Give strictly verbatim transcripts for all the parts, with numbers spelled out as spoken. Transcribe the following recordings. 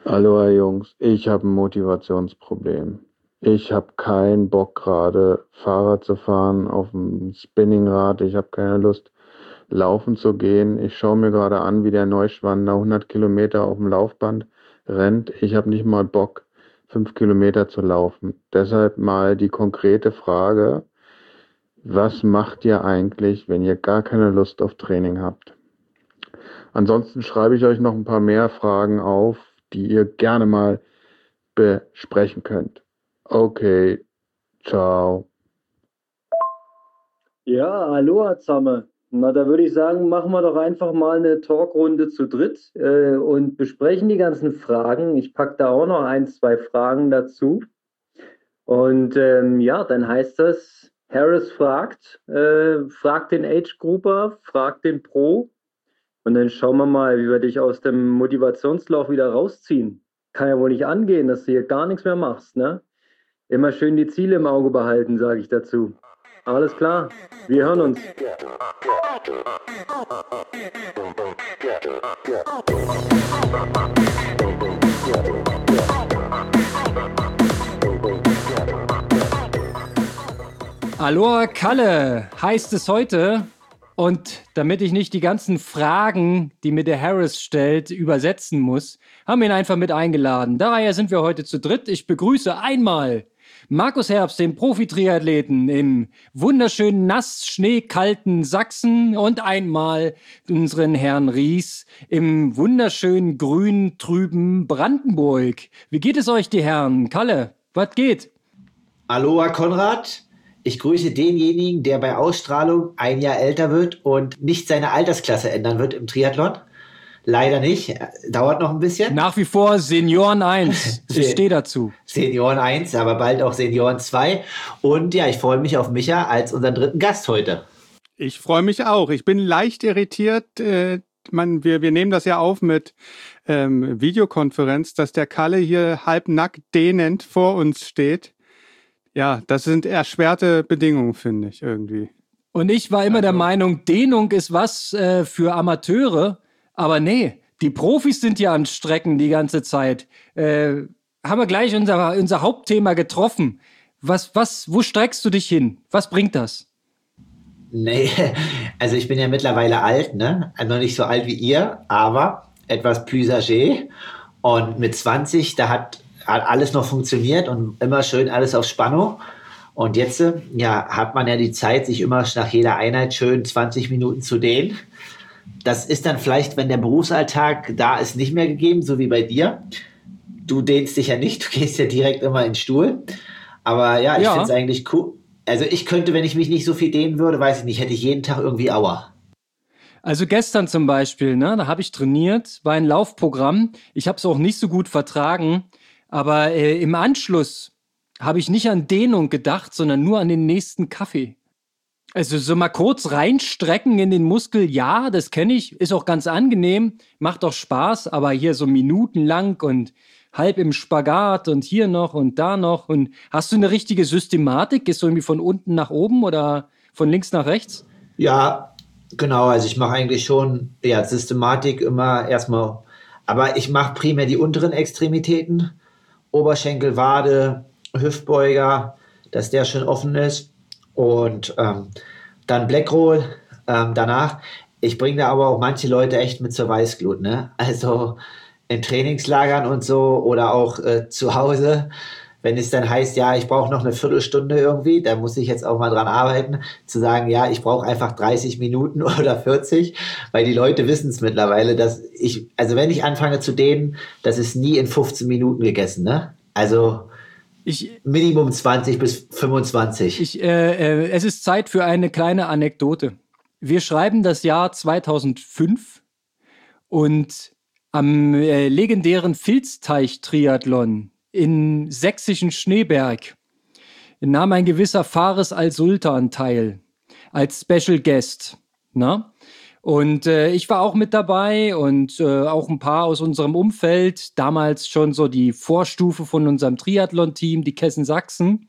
Hallo Jungs, ich habe ein Motivationsproblem. Ich habe keinen Bock gerade Fahrrad zu fahren auf dem Spinningrad. Ich habe keine Lust laufen zu gehen. Ich schaue mir gerade an, wie der Neuschwander hundert Kilometer auf dem Laufband rennt. Ich habe nicht mal Bock, fünf Kilometer zu laufen. Deshalb mal die konkrete Frage, was macht ihr eigentlich, wenn ihr gar keine Lust auf Training habt? Ansonsten schreibe ich euch noch ein paar mehr Fragen auf, die ihr gerne mal besprechen könnt. Okay, ciao. Ja, hallo zusammen. Na, da würde ich sagen, machen wir doch einfach mal eine Talkrunde zu dritt äh, und besprechen die ganzen Fragen. Ich packe da auch noch ein, zwei Fragen dazu. Und ähm, ja, dann heißt das, Harris fragt, äh, fragt den Age Grouper, fragt den Pro und dann schauen wir mal, wie wir dich aus dem Motivationslauf wieder rausziehen. Kann ja wohl nicht angehen, dass du hier gar nichts mehr machst, ne? Immer schön die Ziele im Auge behalten, sage ich dazu. Alles klar, wir hören uns. Aloha Kalle heißt es heute. Und damit ich nicht die ganzen Fragen, die mir der Harris stellt, übersetzen muss, haben wir ihn einfach mit eingeladen. Daher sind wir heute zu dritt. Ich begrüße einmal Markus Herbst, den Profi-Triathleten im wunderschönen, nass, schneekalten Sachsen und einmal unseren Herrn Ries im wunderschönen, grün, trüben Brandenburg. Wie geht es euch, die Herren? Kalle, was geht? Aloha Konrad. Ich grüße denjenigen, der bei Ausstrahlung ein Jahr älter wird und nicht seine Altersklasse ändern wird im Triathlon. Leider nicht. Dauert noch ein bisschen. Nach wie vor Senioren eins. Ich stehe dazu. Senioren eins, aber bald auch Senioren zwei. Und ja, ich freue mich auf Micha als unseren dritten Gast heute. Ich freue mich auch. Ich bin leicht irritiert. Äh, man, wir, wir nehmen das ja auf mit ähm, Videokonferenz, dass der Kalle hier halbnackt dehnend vor uns steht. Ja, das sind erschwerte Bedingungen, finde ich, irgendwie. Und ich war immer also. der Meinung, Dehnung ist was äh, für Amateure. Aber nee, die Profis sind ja an Strecken die ganze Zeit. Äh, haben wir gleich unser, unser Hauptthema getroffen. Was, was, wo streckst du dich hin? Was bringt das? Nee, also ich bin ja mittlerweile alt, ne? Also noch nicht so alt wie ihr, aber etwas plus âgé. Und mit zwanzig, da hat hat alles noch funktioniert und immer schön alles auf Spannung. Und jetzt ja, hat man ja die Zeit, sich immer nach jeder Einheit schön zwanzig Minuten zu dehnen. Das ist dann vielleicht, wenn der Berufsalltag da ist, nicht mehr gegeben, so wie bei dir. Du dehnst dich ja nicht, du gehst ja direkt immer in den Stuhl. Aber ja, ich ja. finde es eigentlich cool. Also ich könnte, wenn ich mich nicht so viel dehnen würde, weiß ich nicht, hätte ich jeden Tag irgendwie Aua. Also gestern zum Beispiel, ne, da habe ich trainiert, war ein Laufprogramm. Ich habe es auch nicht so gut vertragen. Aber äh, im Anschluss habe ich nicht an Dehnung gedacht, sondern nur an den nächsten Kaffee. Also so mal kurz reinstrecken in den Muskel, ja, das kenne ich, ist auch ganz angenehm, macht auch Spaß, aber hier so minutenlang und halb im Spagat und hier noch und da noch. Und hast du eine richtige Systematik? Gehst du irgendwie von unten nach oben oder von links nach rechts? Ja, genau, also ich mache eigentlich schon ja, Systematik immer erstmal, aber ich mache primär die unteren Extremitäten. Oberschenkel, Wade, Hüftbeuger, dass der schön offen ist. Und ähm, dann Blackroll ähm, danach. Ich bringe da aber auch manche Leute echt mit zur Weißglut, ne? Also in Trainingslagern und so oder auch äh, zu Hause, wenn es dann heißt, ja, ich brauche noch eine Viertelstunde irgendwie, da muss ich jetzt auch mal dran arbeiten, zu sagen, ja, ich brauche einfach dreißig Minuten oder vierzig, weil die Leute wissen es mittlerweile, dass ich, also wenn ich anfange zu dehnen, das ist nie in fünfzehn Minuten gegessen, ne? Also ich, Minimum zwanzig bis fünfundzwanzig. Ich, äh, äh, es ist Zeit für eine kleine Anekdote. Wir schreiben das Jahr zweitausendfünf und am äh, legendären Filzteich-Triathlon in sächsischen Schneeberg nahm ein gewisser Fares al-Sultan teil, als Special Guest. Na? Und äh, ich war auch mit dabei und äh, auch ein paar aus unserem Umfeld, damals schon so die Vorstufe von unserem Triathlon-Team, die Kessen Sachsen.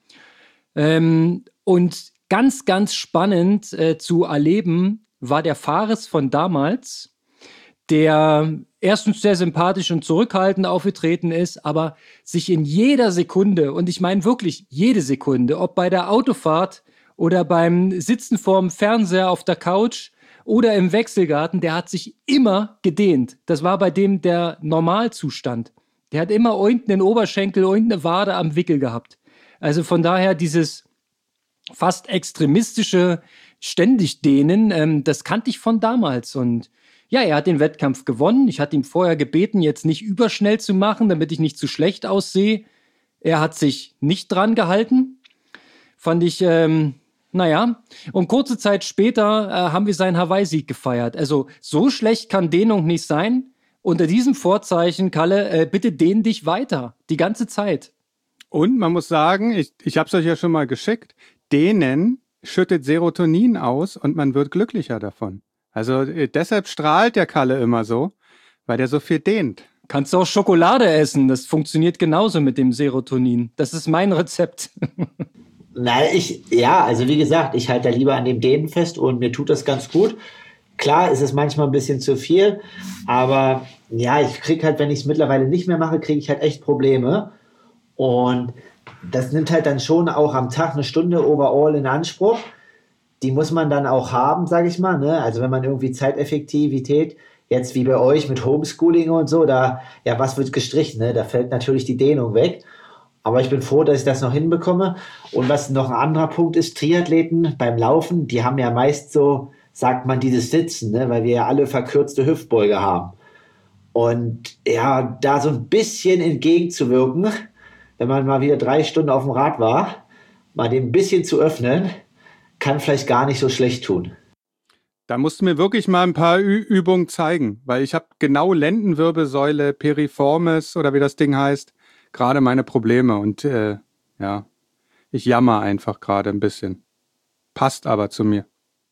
Ähm, und ganz, ganz spannend äh, zu erleben war der Fares von damals, der erstens sehr sympathisch und zurückhaltend aufgetreten ist, aber sich in jeder Sekunde, und ich meine wirklich jede Sekunde, ob bei der Autofahrt oder beim Sitzen vorm Fernseher auf der Couch oder im Wechselgarten, der hat sich immer gedehnt. Das war bei dem der Normalzustand. Der hat immer irgendeinen Oberschenkel, irgendeine Wade am Wickel gehabt. Also von daher dieses fast extremistische ständig dehnen, ähm, das kannte ich von damals. Und ja, er hat den Wettkampf gewonnen. Ich hatte ihm vorher gebeten, jetzt nicht überschnell zu machen, damit ich nicht zu schlecht aussehe. Er hat sich nicht dran gehalten. Fand ich, ähm, naja. Und kurze Zeit später äh, haben wir seinen Hawaii-Sieg gefeiert. Also so schlecht kann Dehnung nicht sein. Unter diesem Vorzeichen, Kalle, äh, bitte dehn dich weiter. Die ganze Zeit. Und man muss sagen, ich, ich habe es euch ja schon mal geschickt, Dehnen schüttet Serotonin aus und man wird glücklicher davon. Also äh, deshalb strahlt der Kalle immer so, weil der so viel dehnt. Kannst du auch Schokolade essen, das funktioniert genauso mit dem Serotonin. Das ist mein Rezept. Nein, ich, ja, also wie gesagt, ich halte da lieber an dem Dehnen fest und mir tut das ganz gut. Klar ist es manchmal ein bisschen zu viel, aber ja, ich kriege halt, wenn ich es mittlerweile nicht mehr mache, kriege ich halt echt Probleme. Und das nimmt halt dann schon auch am Tag eine Stunde overall in Anspruch. Die muss man dann auch haben, sage ich mal. Ne? Also wenn man irgendwie Zeiteffektivität, jetzt wie bei euch mit Homeschooling und so, da, ja, was wird gestrichen? Ne? Da fällt natürlich die Dehnung weg. Aber ich bin froh, dass ich das noch hinbekomme. Und was noch ein anderer Punkt ist, Triathleten beim Laufen, die haben ja meist so, sagt man, dieses Sitzen, ne? Weil wir ja alle verkürzte Hüftbeuge haben. Und ja, da so ein bisschen entgegenzuwirken, wenn man mal wieder drei Stunden auf dem Rad war, mal den ein bisschen zu öffnen, kann vielleicht gar nicht so schlecht tun. Da musst du mir wirklich mal ein paar Ü- Übungen zeigen, weil ich habe genau Lendenwirbelsäule, Piriformis oder wie das Ding heißt, gerade meine Probleme. Und äh, ja, ich jammer einfach gerade ein bisschen. Passt aber zu mir.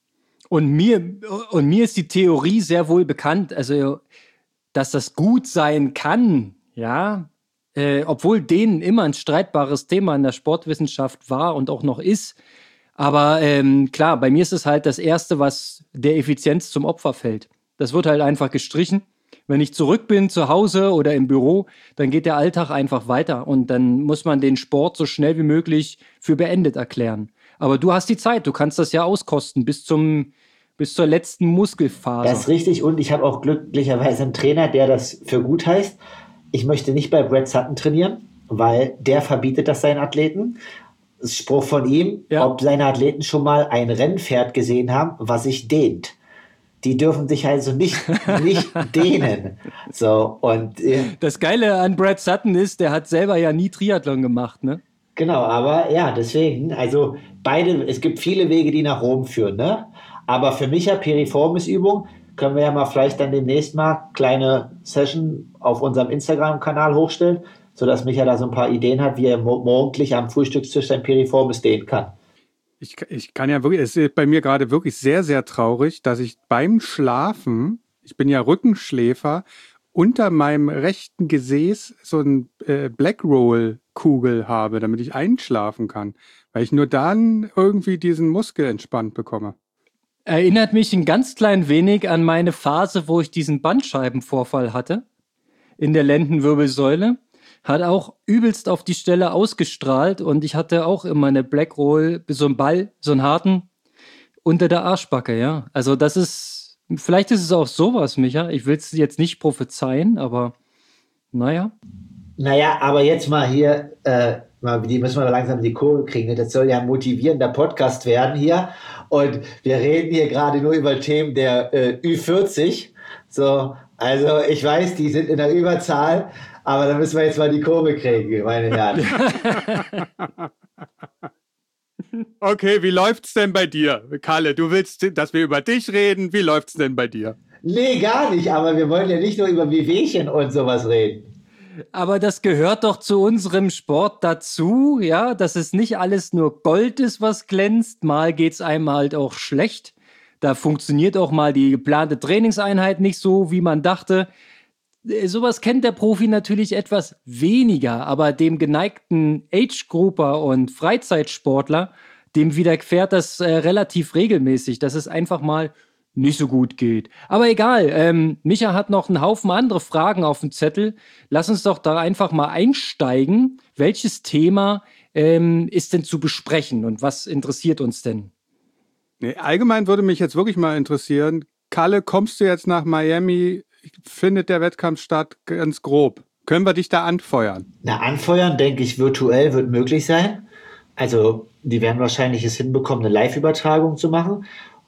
Und mir, und mir ist die Theorie sehr wohl bekannt, also dass das gut sein kann, ja, Äh, obwohl denen immer ein streitbares Thema in der Sportwissenschaft war und auch noch ist. Aber ähm, klar, bei mir ist es halt das Erste, was der Effizienz zum Opfer fällt. Das wird halt einfach gestrichen. Wenn ich zurück bin zu Hause oder im Büro, dann geht der Alltag einfach weiter und dann muss man den Sport so schnell wie möglich für beendet erklären. Aber du hast die Zeit, du kannst das ja auskosten bis zum bis zur letzten Muskelphase. Das ist richtig und ich habe auch glücklicherweise einen Trainer, der das für gut heißt. Ich möchte nicht bei Brad Sutton trainieren, weil der verbietet das seinen Athleten. Das ist Spruch von ihm, ja. Ob seine Athleten schon mal ein Rennpferd gesehen haben, was sich dehnt. Die dürfen sich also nicht, nicht dehnen. So, und, äh, das Geile an Brad Sutton ist, der hat selber ja nie Triathlon gemacht, ne? Genau, aber ja, deswegen, also beide, es gibt viele Wege, die nach Rom führen, ne? Aber für mich ja Piriformis-Übung, können wir ja mal vielleicht dann demnächst mal kleine Session auf unserem Instagram-Kanal hochstellen, sodass Micha da so ein paar Ideen hat, wie er mo- morgendlich am Frühstückstisch sein Piriformis dehnen kann. Ich, ich kann ja wirklich, es ist bei mir gerade wirklich sehr, sehr traurig, dass ich beim Schlafen, ich bin ja Rückenschläfer, unter meinem rechten Gesäß so ein äh, Blackroll-Kugel habe, damit ich einschlafen kann, weil ich nur dann irgendwie diesen Muskel entspannt bekomme. Erinnert mich ein ganz klein wenig an meine Phase, wo ich diesen Bandscheibenvorfall hatte in der Lendenwirbelsäule. Hat auch übelst auf die Stelle ausgestrahlt und ich hatte auch immer eine Blackroll, so einen Ball, so einen harten, unter der Arschbacke, ja. Also das ist, vielleicht ist es auch sowas, Micha. Ich will es jetzt nicht prophezeien, aber naja. Naja, aber jetzt mal hier, äh, die müssen wir langsam die Kurve kriegen. Das soll ja ein motivierender Podcast werden hier. Und wir reden hier gerade nur über Themen der äh, Ü vierzig. So, also ich weiß, die sind in der Überzahl, aber da müssen wir jetzt mal die Kurve kriegen, meine Herren. Okay, wie läuft's denn bei dir, Kalle? Du willst, dass wir über dich reden. Wie läuft's denn bei dir? Nee, gar nicht, aber wir wollen ja nicht nur über Wehwehchen und sowas reden. Aber das gehört doch zu unserem Sport dazu, ja, dass es nicht alles nur Gold ist, was glänzt. Mal geht's einem halt auch schlecht. Da funktioniert auch mal die geplante Trainingseinheit nicht so, wie man dachte. Sowas kennt der Profi natürlich etwas weniger, aber dem geneigten Age-Grouper und Freizeitsportler, dem widerfährt das äh, relativ regelmäßig, dass es einfach mal nicht so gut geht. Aber egal, ähm, Micha hat noch einen Haufen andere Fragen auf dem Zettel. Lass uns doch da einfach mal einsteigen. Welches Thema ähm, ist denn zu besprechen und was interessiert uns denn? Nee, allgemein würde mich jetzt wirklich mal interessieren, Kalle, kommst du jetzt nach Miami? Findet der Wettkampf statt? Ganz grob. Können wir dich da anfeuern? Na, anfeuern, denke ich, virtuell wird möglich sein. Also, die werden wahrscheinlich es hinbekommen, eine Live-Übertragung zu machen.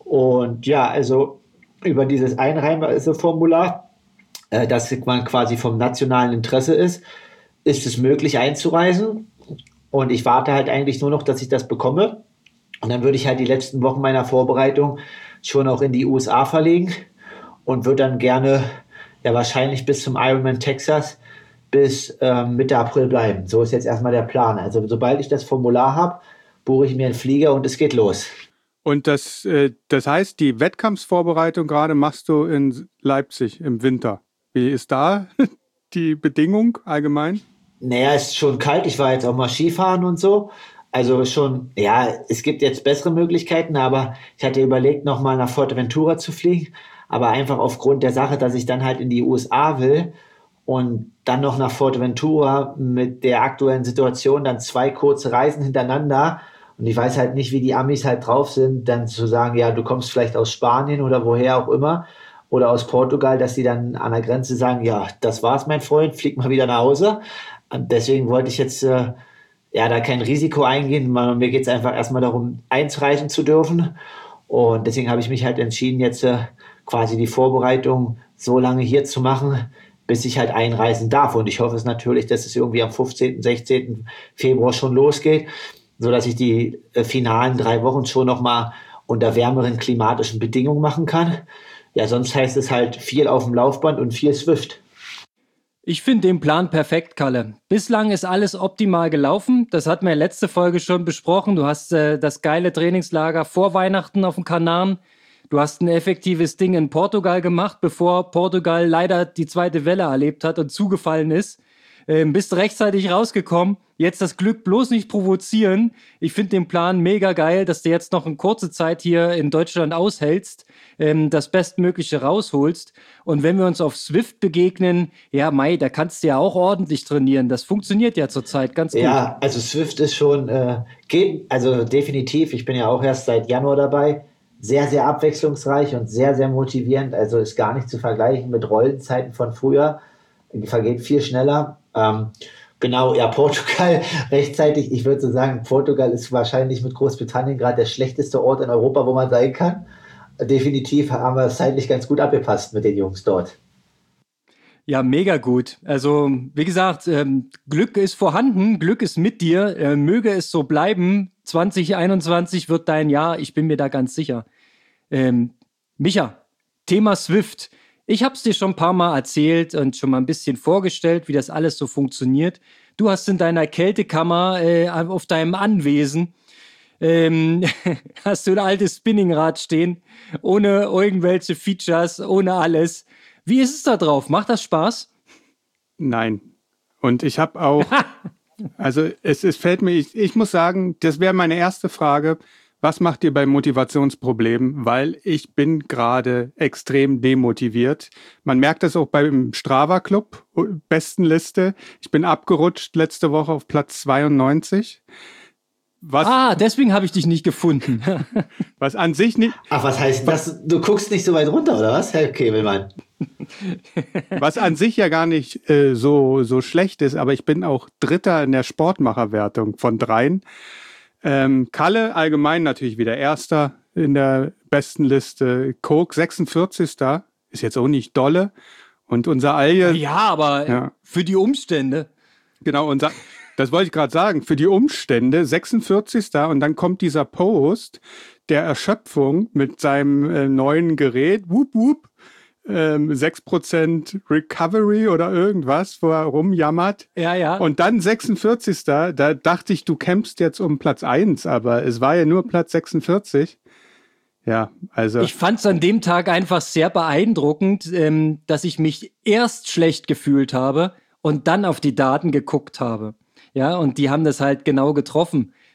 Und ja, also über dieses Einreiseformular, äh, das man quasi vom nationalen Interesse ist, ist es möglich einzureisen. Und ich warte halt eigentlich nur noch, dass ich das bekomme. Und dann würde ich halt die letzten Wochen meiner Vorbereitung schon auch in die U S A verlegen und würde dann gerne, ja wahrscheinlich bis zum Ironman Texas, bis ähm, Mitte April bleiben. So ist jetzt erstmal der Plan. Also sobald ich das Formular habe, buche ich mir einen Flieger und es geht los. Und das, äh, das heißt, die Wettkampfsvorbereitung gerade machst du in Leipzig im Winter. Wie ist da die Bedingung allgemein? Naja, es ist schon kalt. Ich war jetzt auch mal Skifahren und so. Also schon, ja, es gibt jetzt bessere Möglichkeiten, aber ich hatte überlegt, nochmal nach Fuerteventura zu fliegen. Aber einfach aufgrund der Sache, dass ich dann halt in die U S A will und dann noch nach Fuerteventura mit der aktuellen Situation dann zwei kurze Reisen hintereinander. Und ich weiß halt nicht, wie die Amis halt drauf sind, dann zu sagen, ja, du kommst vielleicht aus Spanien oder woher auch immer oder aus Portugal, dass die dann an der Grenze sagen, ja, das war's, mein Freund, flieg mal wieder nach Hause. Und deswegen wollte ich jetzt äh, ja da kein Risiko eingehen. Mir geht es einfach erstmal darum, einreisen zu dürfen. Und deswegen habe ich mich halt entschieden, jetzt äh, quasi die Vorbereitung so lange hier zu machen, bis ich halt einreisen darf. Und ich hoffe es natürlich, dass es irgendwie am fünfzehnten, sechzehnten Februar schon losgeht, so dass ich die äh, finalen drei Wochen schon nochmal unter wärmeren klimatischen Bedingungen machen kann. Ja, sonst heißt es halt viel auf dem Laufband und viel Swift. Ich finde den Plan perfekt, Kalle. Bislang ist alles optimal gelaufen. Das hatten wir in der letzten Folge schon besprochen. Du hast äh, das geile Trainingslager vor Weihnachten auf den Kanaren. Du hast ein effektives Ding in Portugal gemacht, bevor Portugal leider die zweite Welle erlebt hat und zugefallen ist. Ähm, bist rechtzeitig rausgekommen. Jetzt das Glück bloß nicht provozieren. Ich finde den Plan mega geil, dass du jetzt noch eine kurze Zeit hier in Deutschland aushältst, ähm, das Bestmögliche rausholst. Und wenn wir uns auf Swift begegnen, ja, Mai, da kannst du ja auch ordentlich trainieren. Das funktioniert ja zurzeit ganz gut. Ja, also Swift ist schon, äh, geht, also definitiv. Ich bin ja auch erst seit Januar dabei. Sehr, sehr abwechslungsreich und sehr, sehr motivierend. Also ist gar nicht zu vergleichen mit Rollenzeiten von früher. Die vergeht viel schneller. Ähm, genau, ja, Portugal rechtzeitig. Ich würde so sagen, Portugal ist wahrscheinlich mit Großbritannien gerade der schlechteste Ort in Europa, wo man sein kann. Definitiv haben wir es zeitlich ganz gut abgepasst mit den Jungs dort. Ja, mega gut. Also, wie gesagt, ähm, Glück ist vorhanden, Glück ist mit dir. Äh, möge es so bleiben. zwanzig einundzwanzig wird dein Jahr, ich bin mir da ganz sicher. Ähm, Micha, Thema Swift. Ich habe es dir schon ein paar Mal erzählt und schon mal ein bisschen vorgestellt, wie das alles so funktioniert. Du hast in deiner Kältekammer äh, auf deinem Anwesen ähm, hast du ein altes Spinningrad stehen, ohne irgendwelche Features, ohne alles. Wie ist es da drauf? Macht das Spaß? Nein. Und ich habe auch, also es, es fällt mir, ich, ich muss sagen, das wäre meine erste Frage. Was macht ihr bei Motivationsproblemen? Weil ich bin gerade extrem demotiviert. Man merkt das auch beim Strava-Club, Bestenliste. Ich bin abgerutscht letzte Woche auf Platz zweiundneunzig. Was, ah, deswegen habe ich dich nicht gefunden. Was an sich nicht... Ach, was heißt das? Du guckst nicht so weit runter, oder was, Herr Kebelmann? Was an sich ja gar nicht äh, so, so schlecht ist, aber ich bin auch Dritter in der Sportmacherwertung von dreien. Ähm, Kalle allgemein natürlich wieder Erster in der besten Liste. Coke sechsundvierzigster ist jetzt auch nicht dolle. Und unser Alje... Ja, aber ja. Für die Umstände. Genau, unser... Das wollte ich gerade sagen, für die Umstände, sechsundvierzigster Und dann kommt dieser Post der Erschöpfung mit seinem äh, neuen Gerät, wup, wup, ähm, sechs Prozent Recovery oder irgendwas, wo er rumjammert. Ja, ja. Und dann sechsundvierzigster Da dachte ich, du kämpfst jetzt um Platz eins, aber es war ja nur Platz sechsundvierzig. Ja, also. Ich fand es an dem Tag einfach sehr beeindruckend, ähm, dass ich mich erst schlecht gefühlt habe und dann auf die Daten geguckt habe. Ja, und die haben das halt genau getroffen.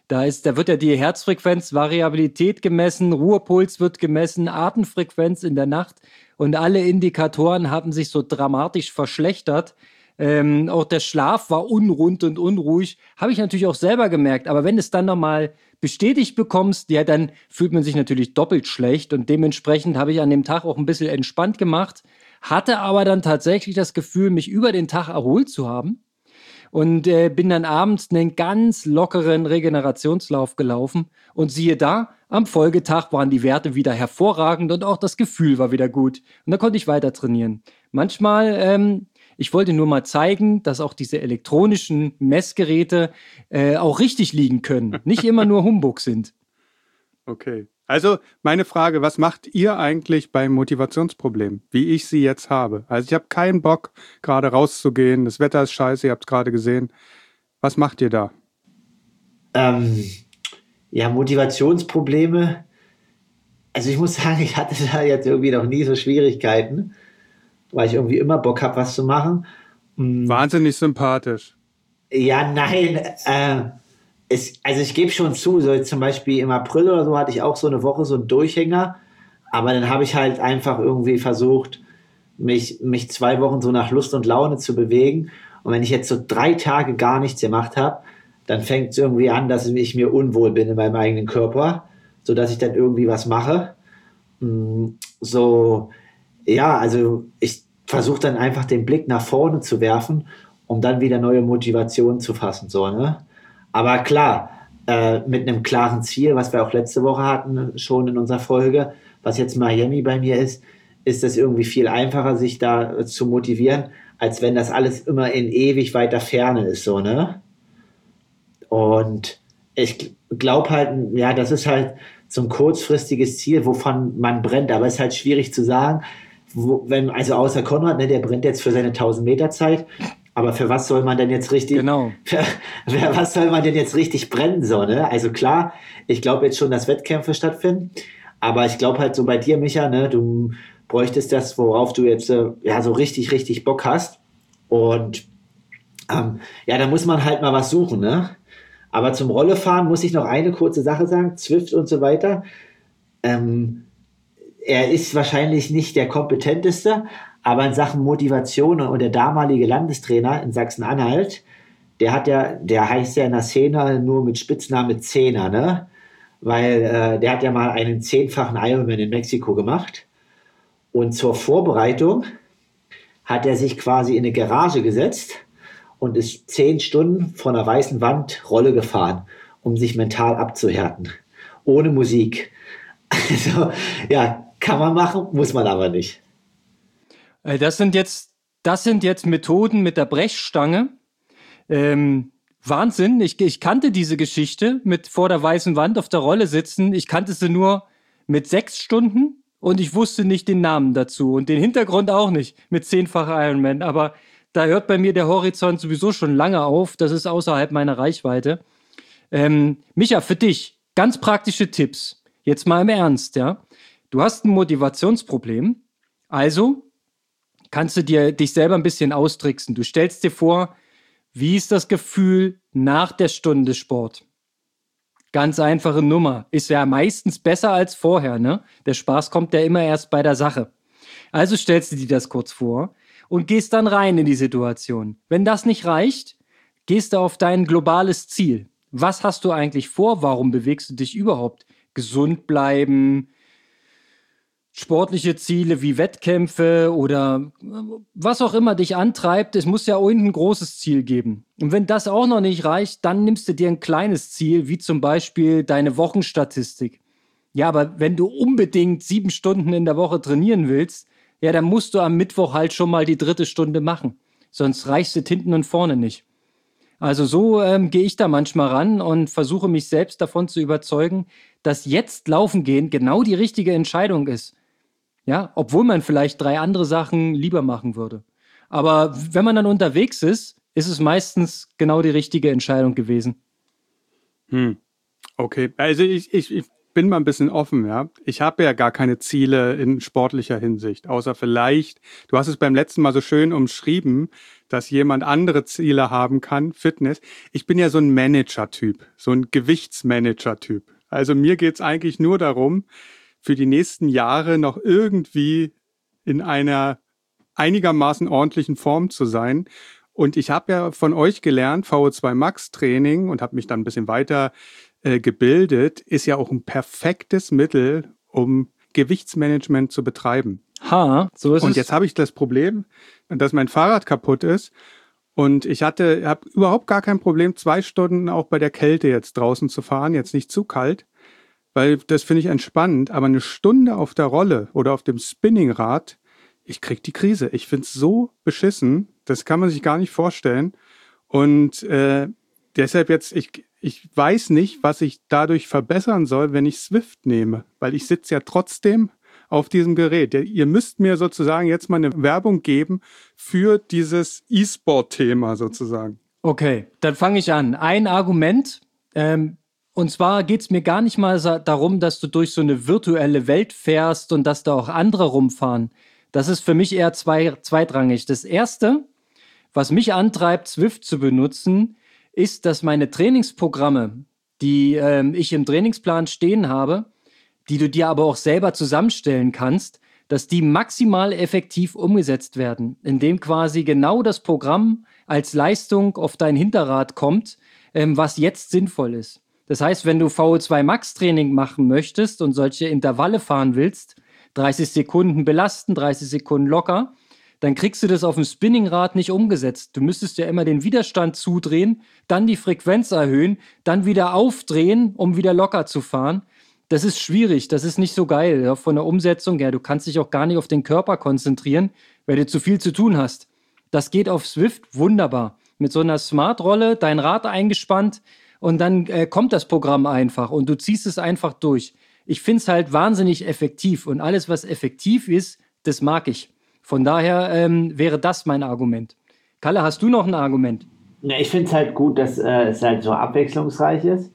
Da ist, da wird ja die Herzfrequenz, Variabilität gemessen, Ruhepuls wird gemessen, Atemfrequenz in der Nacht und alle Indikatoren haben sich so dramatisch verschlechtert. Ähm, auch der Schlaf war unrund und unruhig. Habe ich natürlich auch selber gemerkt. Aber wenn du es dann nochmal bestätigt bekommst, ja, dann fühlt man sich natürlich doppelt schlecht. Und dementsprechend habe ich an dem Tag auch ein bisschen entspannt gemacht, hatte aber dann tatsächlich das Gefühl, mich über den Tag erholt zu haben. Und äh, bin dann abends einen ganz lockeren Regenerationslauf gelaufen. Und siehe da, am Folgetag waren die Werte wieder hervorragend und auch das Gefühl war wieder gut. Und da konnte ich weiter trainieren. Manchmal, ähm, ich wollte nur mal zeigen, dass auch diese elektronischen Messgeräte äh, auch richtig liegen können. Nicht immer nur Humbug sind. Okay. Also meine Frage, was macht ihr eigentlich beim Motivationsproblem, wie ich sie jetzt habe? Also ich habe keinen Bock, gerade rauszugehen, das Wetter ist scheiße, ihr habt es gerade gesehen. Was macht ihr da? Ähm, ja, Motivationsprobleme. Also ich muss sagen, ich hatte da jetzt irgendwie noch nie so Schwierigkeiten, weil ich irgendwie immer Bock habe, was zu machen. Wahnsinnig sympathisch. Ja, nein, äh, es, also ich gebe schon zu, so zum Beispiel im April oder so hatte ich auch so eine Woche so einen Durchhänger, aber dann habe ich halt einfach irgendwie versucht, mich, mich zwei Wochen so nach Lust und Laune zu bewegen. Und wenn ich jetzt so drei Tage gar nichts gemacht habe, dann fängt es irgendwie an, dass ich mir unwohl bin in meinem eigenen Körper, sodass ich dann irgendwie was mache. So, ja, also ich versuche dann einfach den Blick nach vorne zu werfen, um dann wieder neue Motivationen zu fassen, so, ne? Aber klar, äh, mit einem klaren Ziel, was wir auch letzte Woche hatten, schon in unserer Folge, was jetzt Miami bei mir ist, ist es irgendwie viel einfacher, sich da zu motivieren, als wenn das alles immer in ewig weiter Ferne ist, so, ne? Und ich glaube halt, ja, das ist halt so ein kurzfristiges Ziel, wovon man brennt, aber es ist halt schwierig zu sagen, wo, wenn, also außer Konrad, ne, der brennt jetzt für seine tausend Meter Zeit, aber für was soll man denn jetzt richtig, genau. für, für was soll man denn jetzt richtig brennen, so, ne? Also klar, ich glaube jetzt schon, dass Wettkämpfe stattfinden, aber ich glaube halt so bei dir, Micha, ne, du bräuchtest das, worauf du jetzt äh, ja so richtig, richtig Bock hast. Und ähm, ja, da muss man halt mal was suchen, ne? Aber zum Rollefahren muss ich noch eine kurze Sache sagen, Zwift und so weiter. Ähm, er ist wahrscheinlich nicht der kompetenteste, aber in Sachen Motivation und der damalige Landestrainer in Sachsen-Anhalt, der hat ja, der heißt ja in der Szene nur mit Spitzname Zehner, ne? Weil äh, der hat ja mal einen zehnfachen Ironman in Mexiko gemacht. Und zur Vorbereitung hat er sich quasi in eine Garage gesetzt und ist zehn Stunden vor einer weißen Wand Rolle gefahren, um sich mental abzuhärten. Ohne Musik. Also, ja, kann man machen, muss man aber nicht. Das sind jetzt, das sind jetzt Methoden mit der Brechstange. Ähm, Wahnsinn. Ich, ich kannte diese Geschichte mit vor der weißen Wand auf der Rolle sitzen. Ich kannte sie nur mit sechs Stunden und ich wusste nicht den Namen dazu und den Hintergrund auch nicht mit zehnfacher Ironman. Aber da hört bei mir der Horizont sowieso schon lange auf. Das ist außerhalb meiner Reichweite. Ähm, Micha, für dich ganz praktische Tipps. Jetzt mal im Ernst, ja. Du hast ein Motivationsproblem. Also kannst du dir dich selber ein bisschen austricksen. Du stellst dir vor, wie ist das Gefühl nach der Stunde Sport? Ganz einfache Nummer. Ist ja meistens besser als vorher, ne? Der Spaß kommt ja immer erst bei der Sache. Also stellst du dir das kurz vor und gehst dann rein in die Situation. Wenn das nicht reicht, gehst du auf dein globales Ziel. Was hast du eigentlich vor? Warum bewegst du dich überhaupt? Gesund bleiben, sportliche Ziele wie Wettkämpfe oder was auch immer dich antreibt. Es muss ja irgendein großes Ziel geben. Und wenn das auch noch nicht reicht, dann nimmst du dir ein kleines Ziel, wie zum Beispiel deine Wochenstatistik. Ja, aber wenn du unbedingt sieben Stunden in der Woche trainieren willst, ja, dann musst du am Mittwoch halt schon mal die dritte Stunde machen. Sonst reichst du hinten und vorne nicht. Also so ähm, gehe ich da manchmal ran und versuche mich selbst davon zu überzeugen, dass jetzt laufen gehen genau die richtige Entscheidung ist. Ja, obwohl man vielleicht drei andere Sachen lieber machen würde. Aber wenn man dann unterwegs ist, ist es meistens genau die richtige Entscheidung gewesen. Hm. Okay, also ich, ich, ich bin mal ein bisschen offen, ja. Ich habe ja gar keine Ziele in sportlicher Hinsicht, außer vielleicht, du hast es beim letzten Mal so schön umschrieben, dass jemand andere Ziele haben kann, Fitness. Ich bin ja so ein Manager-Typ, so ein Gewichtsmanager-Typ. Also mir geht's eigentlich nur darum, für die nächsten Jahre noch irgendwie in einer einigermaßen ordentlichen Form zu sein. Und ich habe ja von euch gelernt, V O zwei Max Training, und habe mich dann ein bisschen weiter äh, gebildet, ist ja auch ein perfektes Mittel, um Gewichtsmanagement zu betreiben. Ha, so ist es. Und jetzt habe ich das Problem, dass mein Fahrrad kaputt ist. Und ich hatte, habe überhaupt gar kein Problem, zwei Stunden auch bei der Kälte jetzt draußen zu fahren, jetzt nicht zu kalt, weil das finde ich entspannend. Aber eine Stunde auf der Rolle oder auf dem Spinningrad, ich krieg die Krise. Ich finde es so beschissen, das kann man sich gar nicht vorstellen. Und äh, deshalb jetzt, ich, ich weiß nicht, was ich dadurch verbessern soll, wenn ich Zwift nehme, weil ich sitze ja trotzdem auf diesem Gerät. Ihr müsst mir sozusagen jetzt mal eine Werbung geben für dieses E-Sport-Thema sozusagen. Okay, dann fange ich an. Ein Argument, ähm, und zwar geht es mir gar nicht mal sa- darum, dass du durch so eine virtuelle Welt fährst und dass da auch andere rumfahren. Das ist für mich eher zwei, zweitrangig. Das Erste, was mich antreibt, Zwift zu benutzen, ist, dass meine Trainingsprogramme, die ähm, ich im Trainingsplan stehen habe, die du dir aber auch selber zusammenstellen kannst, dass die maximal effektiv umgesetzt werden, indem quasi genau das Programm als Leistung auf dein Hinterrad kommt, ähm, was jetzt sinnvoll ist. Das heißt, wenn du V O zwei Max Training machen möchtest und solche Intervalle fahren willst, dreißig Sekunden belasten, dreißig Sekunden locker, dann kriegst du das auf dem Spinningrad nicht umgesetzt. Du müsstest ja immer den Widerstand zudrehen, dann die Frequenz erhöhen, dann wieder aufdrehen, um wieder locker zu fahren. Das ist schwierig, das ist nicht so geil, ja, von der Umsetzung her. Du kannst dich auch gar nicht auf den Körper konzentrieren, weil du zu viel zu tun hast. Das geht auf Zwift wunderbar. Mit so einer Smart-Rolle, dein Rad eingespannt und dann äh, kommt das Programm einfach und du ziehst es einfach durch. Ich finde es halt wahnsinnig effektiv und alles, was effektiv ist, das mag ich. Von daher ähm, wäre das mein Argument. Kalle, hast du noch ein Argument? Ja, ich finde es halt gut, dass äh, es halt so abwechslungsreich ist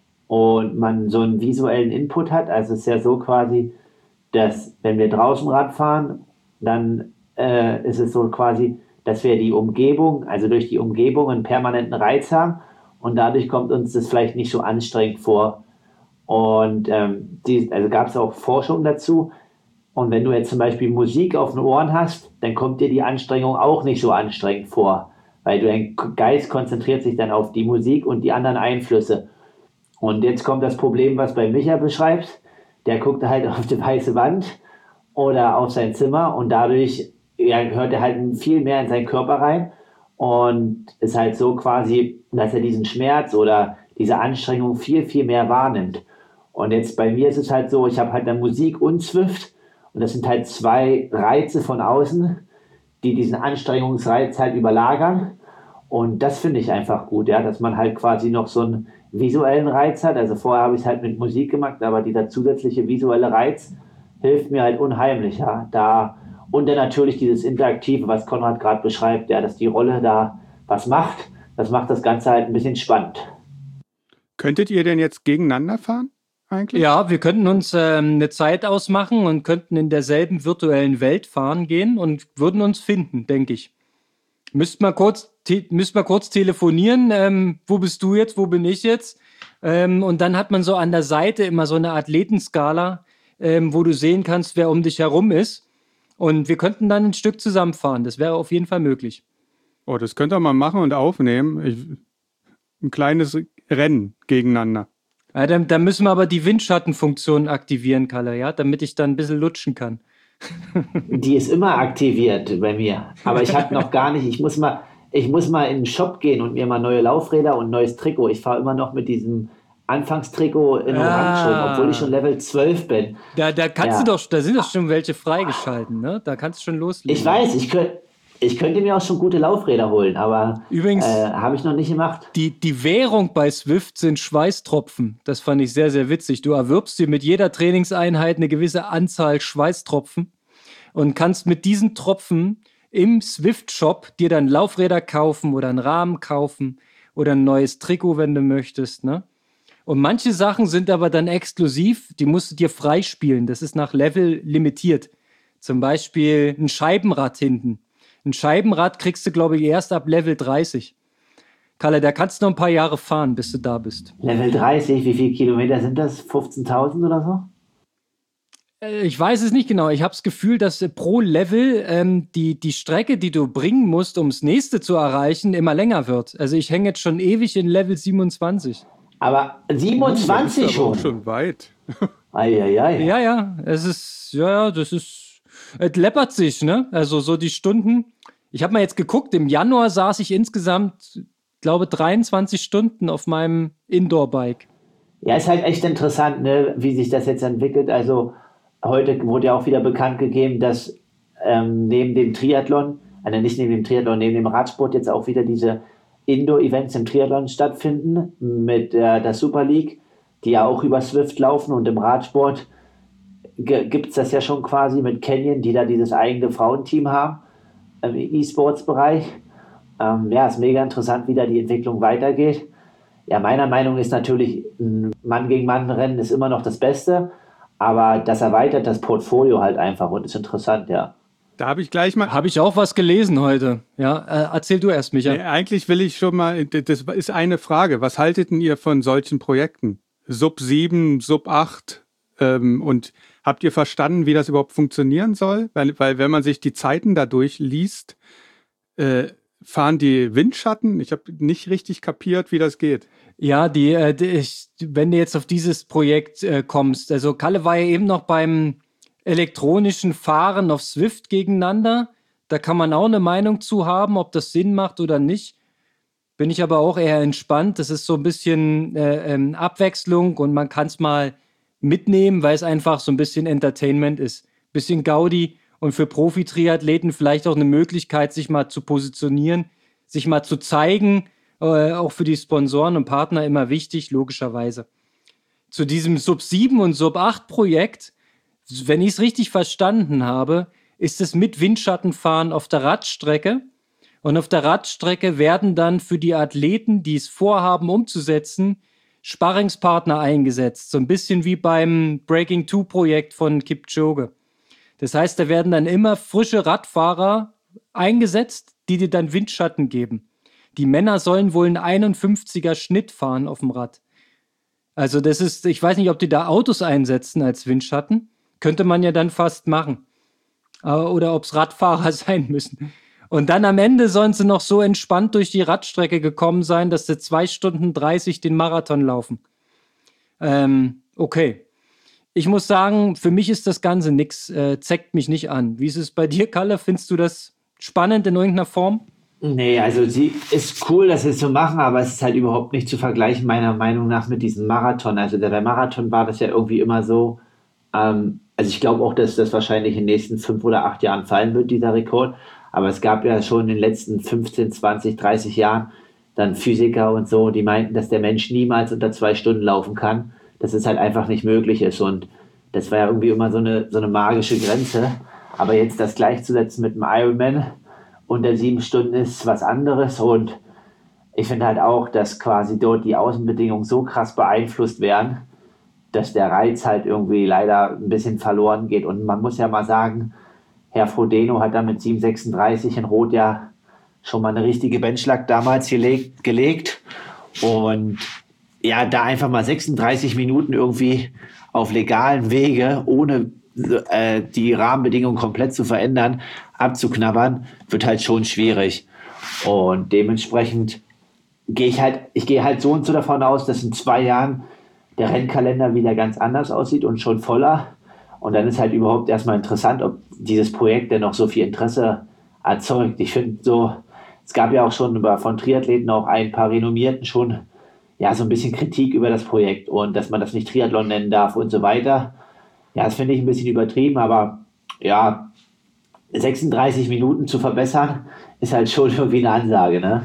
und man so einen visuellen Input hat. Also es ist ja so quasi, dass wenn wir draußen Rad fahren, dann äh, ist es so quasi, dass wir die Umgebung, also durch die Umgebung einen permanenten Reiz haben und dadurch kommt uns das vielleicht nicht so anstrengend vor. Und ähm, die, also gab es auch Forschung dazu. Und wenn du jetzt zum Beispiel Musik auf den Ohren hast, dann kommt dir die Anstrengung auch nicht so anstrengend vor, weil du dein Geist konzentriert sich dann auf die Musik und die anderen Einflüsse. Und jetzt kommt das Problem, was bei Micha beschreibt. Der guckt halt auf die weiße Wand oder auf sein Zimmer und dadurch ja, hört er halt viel mehr in seinen Körper rein und ist halt so quasi, dass er diesen Schmerz oder diese Anstrengung viel, viel mehr wahrnimmt. Und jetzt bei mir ist es halt so, ich habe halt dann Musik und Zwift und das sind halt zwei Reize von außen, die diesen Anstrengungsreiz halt überlagern. Und das finde ich einfach gut, ja, dass man halt quasi noch so einen visuellen Reiz hat. Also vorher habe ich es halt mit Musik gemacht, aber dieser zusätzliche visuelle Reiz hilft mir halt unheimlich, ja. Da, und dann natürlich dieses Interaktive, was Konrad gerade beschreibt, ja, dass die Rolle da was macht. Das macht das Ganze halt ein bisschen spannend. Könntet ihr denn jetzt gegeneinander fahren eigentlich? Ja, wir könnten uns ähm, eine Zeit ausmachen und könnten in derselben virtuellen Welt fahren gehen und würden uns finden, denke ich. Müsst mal kurz, te- müsst mal kurz telefonieren. Ähm, wo bist du jetzt? Wo bin ich jetzt? Ähm, und dann hat man so an der Seite immer so eine Athletenskala, ähm, wo du sehen kannst, wer um dich herum ist. Und wir könnten dann ein Stück zusammenfahren. Das wäre auf jeden Fall möglich. Oh, das könnt ihr mal machen und aufnehmen. Ich, ein kleines Rennen gegeneinander. Ja, dann, dann müssen wir aber die Windschattenfunktion aktivieren, Kalle, ja, damit ich dann ein bisschen lutschen kann. Die ist immer aktiviert bei mir. Aber ich habe noch gar nicht, ich muss mal, ich muss mal in den Shop gehen und mir mal neue Laufräder und ein neues Trikot. Ich fahre immer noch mit diesem Anfangstrikot in Orange rum, obwohl ich schon Level zwölf bin. Da, da kannst Ja. du doch, da sind doch schon welche freigeschalten, ne? Da kannst du schon loslegen. Ich weiß, ich, könnt, ich könnte mir auch schon gute Laufräder holen, aber Übrigens, äh, habe ich noch nicht gemacht. die, die Währung bei Zwift sind Schweißtropfen. Das fand ich sehr, sehr witzig. Du erwirbst dir mit jeder Trainingseinheit eine gewisse Anzahl Schweißtropfen und kannst mit diesen Tropfen im Zwift-Shop dir dann Laufräder kaufen oder einen Rahmen kaufen oder ein neues Trikot, wenn du möchtest, ne? Und manche Sachen sind aber dann exklusiv, die musst du dir freispielen. Das ist nach Level limitiert. Zum Beispiel ein Scheibenrad hinten. Ein Scheibenrad kriegst du, glaube ich, erst ab Level dreißig. Kalle, da kannst du noch ein paar Jahre fahren, bis du da bist. Level dreißig, wie viele Kilometer sind das? fünfzehntausend oder so? Ich weiß es nicht genau. Ich habe das Gefühl, dass pro Level ähm, die, die Strecke, die du bringen musst, um das nächste zu erreichen, immer länger wird. Also ich hänge jetzt schon ewig in Level siebenundzwanzig. Aber siebenundzwanzig Oh, das ist aber schon? auch schon weit. Eieiei. Ja, ja, es ist, ja, ja, das ist, es läppert sich, ne? Also so die Stunden. Ich habe mal jetzt geguckt, im Januar saß ich insgesamt, glaube dreiundzwanzig Stunden auf meinem Indoor-Bike. Ja, ist halt echt interessant, ne, wie sich das jetzt entwickelt. Also heute wurde ja auch wieder bekannt gegeben, dass ähm, neben dem Triathlon, also nicht neben dem Triathlon, neben dem Radsport jetzt auch wieder diese Indoor-Events im Triathlon stattfinden mit äh, der Super League, die ja auch über Swift laufen, und im Radsport gibt es das ja schon quasi mit Canyon, die da dieses eigene Frauenteam haben im E-Sports-Bereich. Ähm, ja, ist mega interessant, wie da die Entwicklung weitergeht. Ja, meiner Meinung ist natürlich, ein Mann-gegen-Mann-Rennen ist immer noch das Beste, aber das erweitert das Portfolio halt einfach und ist interessant, ja. Da habe ich gleich mal. Habe ich auch was gelesen heute. Ja, äh, erzähl du erst, Micha. Nee, eigentlich will ich schon mal, das ist eine Frage. Was haltet denn ihr von solchen Projekten? Sub sieben, Sub acht, ähm, und habt ihr verstanden, wie das überhaupt funktionieren soll? Weil, weil wenn man sich die Zeiten dadurch liest, äh, fahren die Windschatten? Ich habe nicht richtig kapiert, wie das geht. Ja, die, äh, die ich, wenn du jetzt auf dieses Projekt äh, kommst, also Kalle war ja eben noch beim elektronischen Fahren auf Swift gegeneinander. Da kann man auch eine Meinung zu haben, ob das Sinn macht oder nicht. Bin ich aber auch eher entspannt. Das ist so ein bisschen äh, ähm, Abwechslung und man kann es mal mitnehmen, weil es einfach so ein bisschen Entertainment ist. Bisschen Gaudi und für Profi-Triathleten vielleicht auch eine Möglichkeit, sich mal zu positionieren, sich mal zu zeigen, äh, auch für die Sponsoren und Partner immer wichtig, logischerweise. Zu diesem Sub sieben und Sub acht Projekt, wenn ich es richtig verstanden habe, ist es mit Windschattenfahren auf der Radstrecke. Und auf der Radstrecke werden dann für die Athleten, die es vorhaben umzusetzen, Sparringspartner eingesetzt. So ein bisschen wie beim Breaking Two Projekt von Kipchoge. Das heißt, da werden dann immer frische Radfahrer eingesetzt, die dir dann Windschatten geben. Die Männer sollen wohl einen einundfünfziger Schnitt fahren auf dem Rad. Also das ist, ich weiß nicht, ob die da Autos einsetzen als Windschatten. Könnte man ja dann fast machen. Oder ob es Radfahrer sein müssen. Und dann am Ende sollen sie noch so entspannt durch die Radstrecke gekommen sein, dass sie zwei Stunden dreißig den Marathon laufen. Ähm, okay. Ich muss sagen, für mich ist das Ganze nix, äh, zeckt mich nicht an. Wie ist es bei dir, Kalle? Findest du das spannend in irgendeiner Form? Nee, also sie ist cool, dass sie es so machen, aber es ist halt überhaupt nicht zu vergleichen, meiner Meinung nach, mit diesem Marathon. Also der, der Marathon war das ja irgendwie immer so, ähm, also ich glaube auch, dass das wahrscheinlich in den nächsten fünf oder acht Jahren fallen wird, dieser Rekord. Aber es gab ja schon in den letzten fünfzehn, zwanzig, dreißig Jahren dann Physiker und so, die meinten, dass der Mensch niemals unter zwei Stunden laufen kann, dass es halt einfach nicht möglich ist. Und das war ja irgendwie immer so eine, so eine magische Grenze. Aber jetzt das gleichzusetzen mit dem Ironman unter sieben Stunden ist was anderes. Und ich finde halt auch, dass quasi dort die Außenbedingungen so krass beeinflusst werden, dass der Reiz halt irgendwie leider ein bisschen verloren geht. Und man muss ja mal sagen, Herr Frodeno hat da mit sieben sechsunddreißig in Rot ja schon mal eine richtige Benchmark damals gelegt, gelegt. Und ja, da einfach mal sechsunddreißig Minuten irgendwie auf legalen Wege, ohne äh, die Rahmenbedingungen komplett zu verändern, abzuknabbern, wird halt schon schwierig. Und dementsprechend gehe ich halt, ich gehe halt so und so davon aus, dass in zwei Jahren der Rennkalender wieder ganz anders aussieht und schon voller. Und dann ist halt überhaupt erstmal interessant, ob dieses Projekt denn noch so viel Interesse erzeugt. Ich finde so, es gab ja auch schon über, von Triathleten auch ein paar Renommierten schon ja so ein bisschen Kritik über das Projekt und dass man das nicht Triathlon nennen darf und so weiter. Ja, das finde ich ein bisschen übertrieben, aber ja, sechsunddreißig Minuten zu verbessern, ist halt schon irgendwie eine Ansage, ne?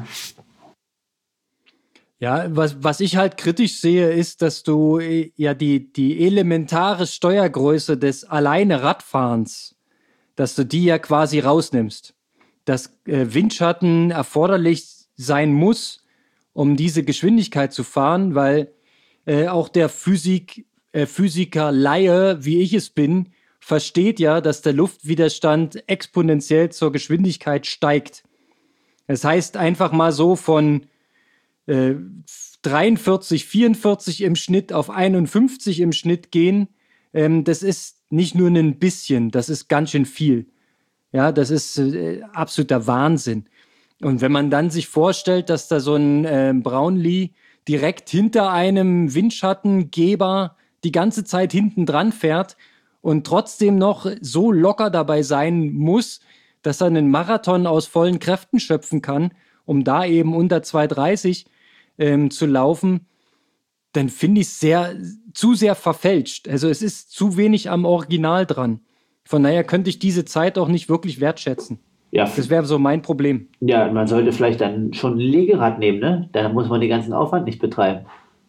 Ja, was, was ich halt kritisch sehe, ist, dass du äh, ja die, die elementare Steuergröße des alleine Radfahrens, dass du die ja quasi rausnimmst. Dass äh, Windschatten erforderlich sein muss, um diese Geschwindigkeit zu fahren, weil äh, auch der Physik, äh, Physiker Laie, wie ich es bin, versteht ja, dass der Luftwiderstand exponentiell zur Geschwindigkeit steigt. Das heißt einfach mal so von äh, dreiundvierzig, vierundvierzig im Schnitt auf einundfünfzig im Schnitt gehen. Ähm, das ist nicht nur ein bisschen, das ist ganz schön viel. Ja, das ist äh, absoluter Wahnsinn. Und wenn man dann sich vorstellt, dass da so ein äh, Brownlee direkt hinter einem Windschattengeber die ganze Zeit hinten dran fährt und trotzdem noch so locker dabei sein muss, dass er einen Marathon aus vollen Kräften schöpfen kann, um da eben unter zwei dreißig ähm, zu laufen, dann finde ich es sehr, zu sehr verfälscht. Also es ist zu wenig am Original dran. Von daher könnte ich diese Zeit auch nicht wirklich wertschätzen. Ja, Das wäre so mein Problem. ja, man sollte vielleicht dann schon ein Legerad nehmen, ne? Dann muss man den ganzen Aufwand nicht betreiben.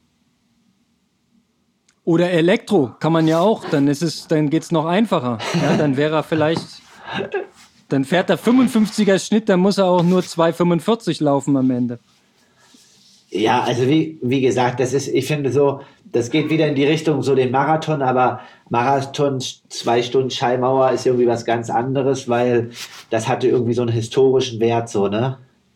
Oder Elektro kann man ja auch, dann ist es, dann geht's noch einfacher. Ja, dann wäre er vielleicht, dann fährt er fünfundfünfziger Schnitt, dann muss er auch nur zwei fünfundvierzig laufen am Ende. Ja, also wie, wie gesagt, das ist, ich finde so, das geht wieder in die Richtung so den Marathon, aber Marathon, zwei Stunden Schallmauer ist irgendwie was ganz anderes, weil das hatte irgendwie so einen historischen Wert, so, ne?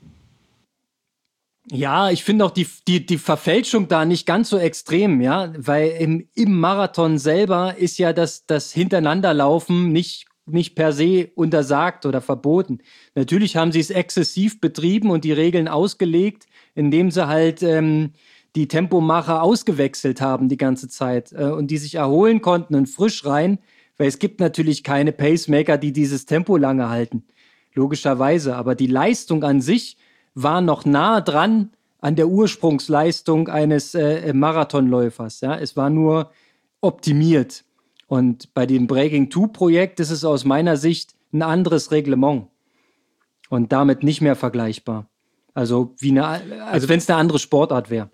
Ja, ich finde auch die, die, die Verfälschung da nicht ganz so extrem, ja, weil im, im Marathon selber ist ja das, das Hintereinanderlaufen nicht, nicht per se untersagt oder verboten. Natürlich haben sie es exzessiv betrieben und die Regeln ausgelegt, indem sie halt ähm, die Tempomacher ausgewechselt haben die ganze Zeit äh, und die sich erholen konnten und frisch rein, weil es gibt natürlich keine Pacemaker, die dieses Tempo lange halten, logischerweise, aber die Leistung an sich war noch nah dran an der Ursprungsleistung eines äh, Marathonläufers. Ja? Es war nur optimiert. Und bei dem Breaking-Two-Projekt ist es aus meiner Sicht ein anderes Reglement und damit nicht mehr vergleichbar. Also, wie eine, als wenn es eine andere Sportart wäre.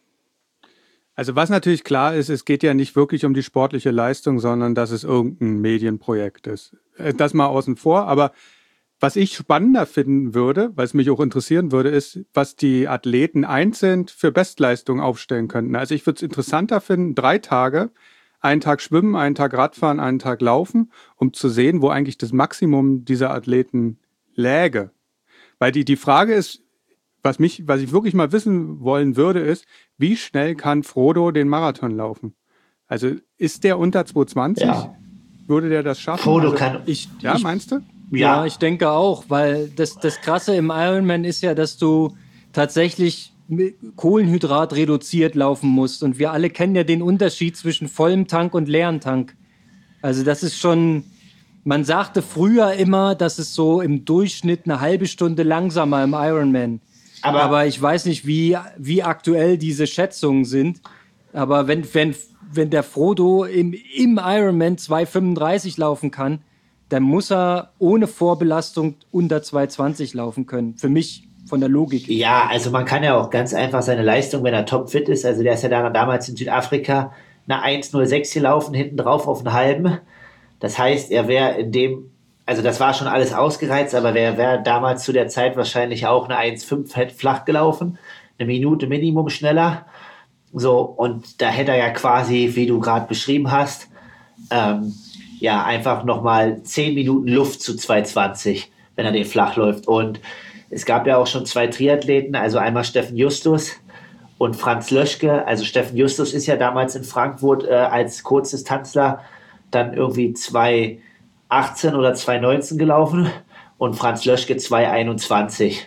Also was natürlich klar ist, es geht ja nicht wirklich um die sportliche Leistung, sondern dass es irgendein Medienprojekt ist. Das mal außen vor, aber was ich spannender finden würde, weil es mich auch interessieren würde, ist, was die Athleten einzeln für Bestleistungen aufstellen könnten. Also ich würde es interessanter finden, drei Tage, einen Tag schwimmen, einen Tag Radfahren, einen Tag laufen, um zu sehen, wo eigentlich das Maximum dieser Athleten läge. Weil die, die Frage ist, was mich, was ich wirklich mal wissen wollen würde, ist, wie schnell kann Frodo den Marathon laufen? Also ist der unter zwei zwanzig? Ja. Würde der das schaffen? Frodo also, kann, Ich, ja, ich, meinst du? ja. ja, ich denke auch, weil das, das Krasse im Ironman ist ja, dass du tatsächlich Kohlenhydrat reduziert laufen musst. Und wir alle kennen ja den Unterschied zwischen vollem Tank und leeren Tank. Also das ist schon, man sagte früher immer, dass es so im Durchschnitt eine halbe Stunde langsamer im Ironman. Aber, Aber ich weiß nicht, wie, wie aktuell diese Schätzungen sind. Aber wenn, wenn, wenn der Frodo im, im Ironman zwei fünfunddreißig laufen kann, dann muss er ohne Vorbelastung unter zwei zwanzig laufen können. Für mich von der Logik. ja, also man kann ja auch ganz einfach seine Leistung, wenn er topfit ist, also der ist ja da, damals in Südafrika eine eins null sechs gelaufen, hinten drauf auf einen halben. Das heißt, er wäre in dem, also das war schon alles ausgereizt, aber wer wäre damals zu der Zeit wahrscheinlich auch eine eins fünf flach gelaufen, eine Minute Minimum schneller. So, und da hätte er ja quasi, wie du gerade beschrieben hast, ähm, ja, einfach nochmal zehn Minuten Luft zu zwei zwanzig, wenn er den flach läuft. Und es gab ja auch schon zwei Triathleten, also einmal Steffen Justus und Franz Löschke. Also Steffen Justus ist ja damals in Frankfurt äh, als Kurzdistanzler dann irgendwie zwei achtzehn oder zwei neunzehn gelaufen und Franz Löschke zwei einundzwanzig.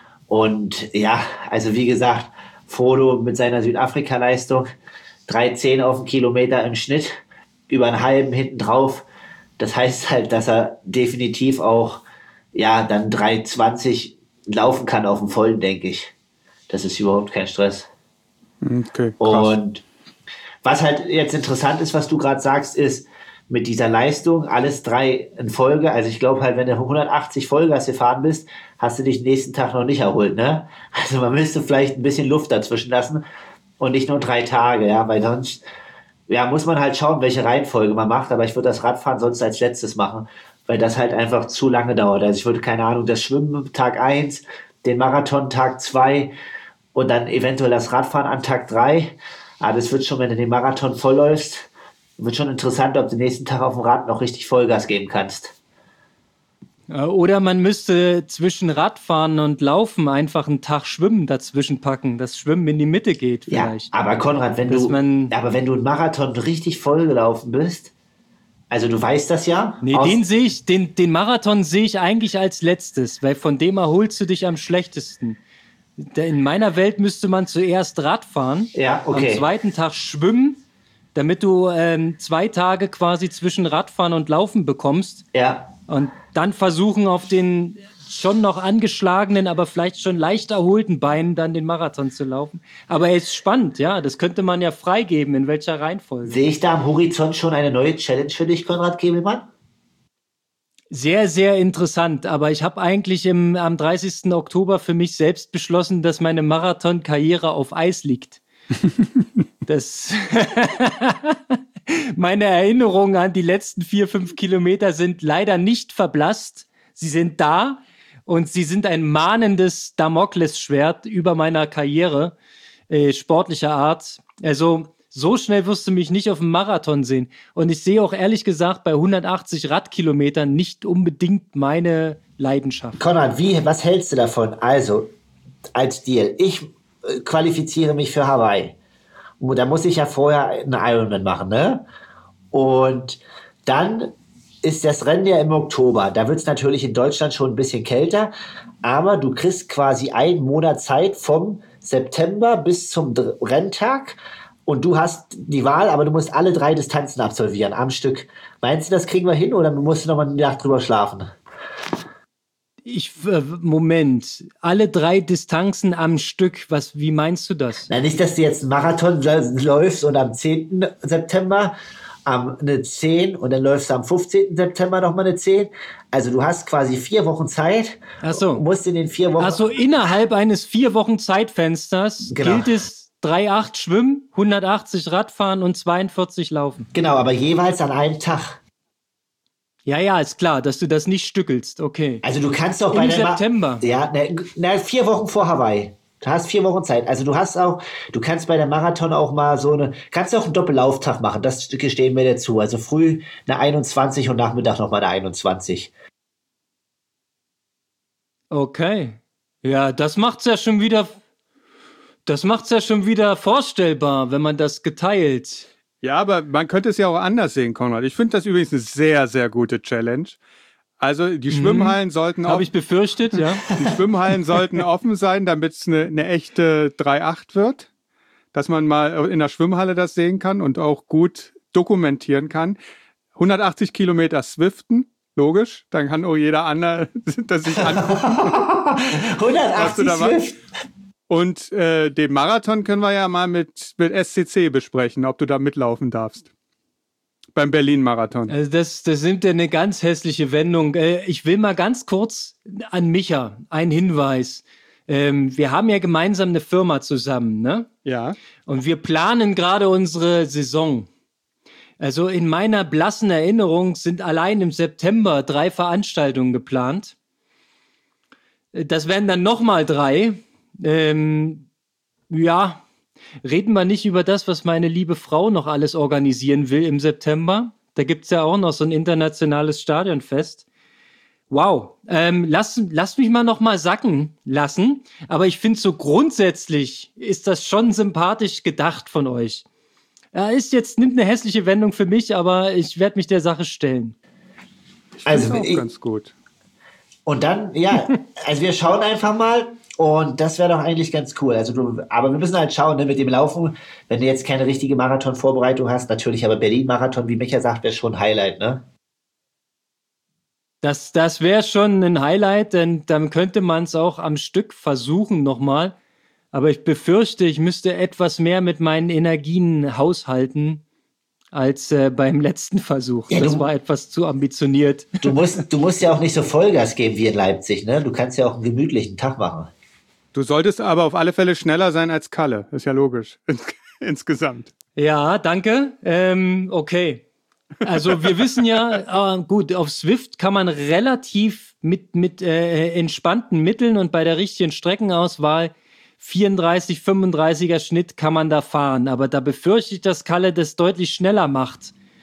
Und ja, also wie gesagt, Frodo mit seiner Südafrika-Leistung, drei zehn auf den Kilometer im Schnitt, über einen halben hinten drauf. Das heißt halt, dass er definitiv auch ja dann drei zwanzig laufen kann auf dem Vollen, denke ich. Das ist überhaupt kein Stress. Okay, krass. Und was halt jetzt interessant ist, was du gerade sagst, ist, mit dieser Leistung, alles drei in Folge, also ich glaube halt, wenn du hundertachtzig Vollgas gefahren bist, hast du dich nächsten Tag noch nicht erholt, ne? Also man müsste vielleicht ein bisschen Luft dazwischen lassen und nicht nur drei Tage, ja, weil sonst, ja, muss man halt schauen, welche Reihenfolge man macht, aber ich würde das Radfahren sonst als letztes machen, weil das halt einfach zu lange dauert. Also ich würde, keine Ahnung, das Schwimmen Tag eins, den Marathon Tag zwei und dann eventuell das Radfahren an Tag drei. Aber das wird schon, wenn du den Marathon vollläufst, Wird schon interessant, ob du den nächsten Tag auf dem Rad noch richtig Vollgas geben kannst. Oder man müsste zwischen Radfahren und Laufen einfach einen Tag Schwimmen dazwischen packen, dass Schwimmen in die Mitte geht vielleicht. Ja, aber Konrad, wenn Dass du, man- aber wenn du einen Marathon richtig voll gelaufen bist, also du weißt das ja. Nee, aus- den sehe ich, den, den Marathon sehe ich eigentlich als letztes, weil von dem erholst du dich am schlechtesten. Der- In meiner Welt müsste man zuerst Rad fahren, Ja, okay. am zweiten Tag schwimmen, damit du ähm, zwei Tage quasi zwischen Radfahren und Laufen bekommst Ja, und dann versuchen auf den schon noch angeschlagenen, aber vielleicht schon leicht erholten Beinen dann den Marathon zu laufen. Aber er ist spannend, ja, das könnte man ja freigeben, in welcher Reihenfolge. sehe ich da am Horizont schon eine neue Challenge für dich, Konrad Kegelmann? Sehr, sehr interessant. Aber ich habe eigentlich im, am dreißigsten Oktober für mich selbst beschlossen, dass meine Marathon-Karriere auf Eis liegt. Das Meine Erinnerungen an die letzten vier, fünf Kilometer sind leider nicht verblasst. Sie sind da und sie sind ein mahnendes Damoklesschwert über meiner Karriere äh, sportlicher Art. Also so schnell wirst du mich nicht auf dem Marathon sehen. Und ich sehe auch ehrlich gesagt bei hundertachtzig Radkilometern nicht unbedingt meine Leidenschaft. Konrad, wie, was hältst du davon? Also, als Deal, ich äh, qualifiziere mich für Hawaii. Und da muss ich ja vorher einen Ironman machen, ne? Und dann ist das Rennen ja im Oktober. Da wird es natürlich in Deutschland schon ein bisschen kälter, aber du kriegst quasi einen Monat Zeit vom September bis zum Dr- Renntag und du hast die Wahl, aber du musst alle drei Distanzen absolvieren am Stück. Meinst du, das kriegen wir hin oder musst du noch mal eine Nacht drüber schlafen? Ich, äh, Moment, alle drei Distanzen am Stück, was, wie meinst du das? Na, nicht, dass du jetzt einen Marathon läufst und am zehnten September am, eine zehn und dann läufst du am fünfzehnten September nochmal eine zehn. Also du hast quasi vier Wochen Zeit. Ach so. Musst in den vier Wochen... Also innerhalb eines vier Wochen Zeitfensters Genau. gilt es drei Komma acht schwimmen, hundertachtzig Radfahren und zweiundvierzig laufen. Genau, aber jeweils an einem Tag. Ja, ja, ist klar, dass du das nicht stückelst, okay. Also du kannst doch Im bei der Ma- September. Ja, na, na, vier Wochen vor Hawaii. Du hast vier Wochen Zeit. Also du hast auch, du kannst bei der Marathon auch mal so eine, kannst auch einen Doppellauftag machen. Das gestehen wir dir zu. Also früh eine einundzwanzig und Nachmittag nochmal eine einundzwanzig. Okay. Ja, das macht's ja schon wieder, das macht's ja schon wieder vorstellbar, wenn man das geteilt. Ja, aber man könnte es ja auch anders sehen, Konrad. Ich finde das übrigens eine sehr, sehr gute Challenge. Also die Schwimmhallen sollten Habe auch, ich befürchtet, ja. die Schwimmhallen sollten offen sein, damit es eine, eine echte drei Komma acht wird. Dass man mal in der Schwimmhalle das sehen kann und auch gut dokumentieren kann. hundertachtzig Kilometer Swiften, logisch. Dann kann auch jeder andere das sich angucken. Hast du hundertachtzig da was? Swift. Und äh, den Marathon können wir ja mal mit, mit S C C besprechen, ob du da mitlaufen darfst. Beim Berlin-Marathon. Also das, das nimmt ja eine ganz hässliche Wendung. Äh, Ich will mal ganz kurz an Micha einen Hinweis. Ähm, wir haben ja gemeinsam eine Firma zusammen, ne? Ja. Und wir planen gerade unsere Saison. Also in meiner blassen Erinnerung sind allein im September drei Veranstaltungen geplant. Äh, Das wären dann nochmal drei. Ähm, ja, reden wir nicht über das, was meine liebe Frau noch alles organisieren will im September. Da gibt's ja auch noch so ein internationales Stadionfest. Wow, ähm, lass, lass mich mal noch mal sacken lassen. Aber ich finde so grundsätzlich ist das schon sympathisch gedacht von euch. Ja, ist jetzt, nimmt eine hässliche Wendung für mich, aber ich werde mich der Sache stellen. Also Auch ich, ganz gut. und dann, ja, also wir schauen einfach mal und das wäre doch eigentlich ganz cool. Also du, aber wir müssen halt schauen, ne, mit dem Laufen, wenn du jetzt keine richtige Marathon-Vorbereitung hast, natürlich, aber Berlin-Marathon, wie Micha sagt, wäre schon ein Highlight, ne? Das, das wäre schon ein Highlight, denn dann könnte man es auch am Stück versuchen nochmal. Aber ich befürchte, ich müsste etwas mehr mit meinen Energien haushalten als äh, beim letzten Versuch. Ja, das du- war etwas zu ambitioniert. Du musst, du musst ja auch nicht so Vollgas geben wie in Leipzig, ne? Du kannst ja auch einen gemütlichen Tag machen. Du solltest aber auf alle Fälle schneller sein als Kalle. Ist ja logisch. Insgesamt. Ja, danke. Ähm, okay. Also wir wissen ja, äh, gut, auf Zwift kann man relativ mit, mit äh, entspannten Mitteln und bei der richtigen Streckenauswahl vierunddreißig, fünfunddreißiger Schnitt kann man da fahren. Aber da befürchte ich, dass Kalle das deutlich schneller macht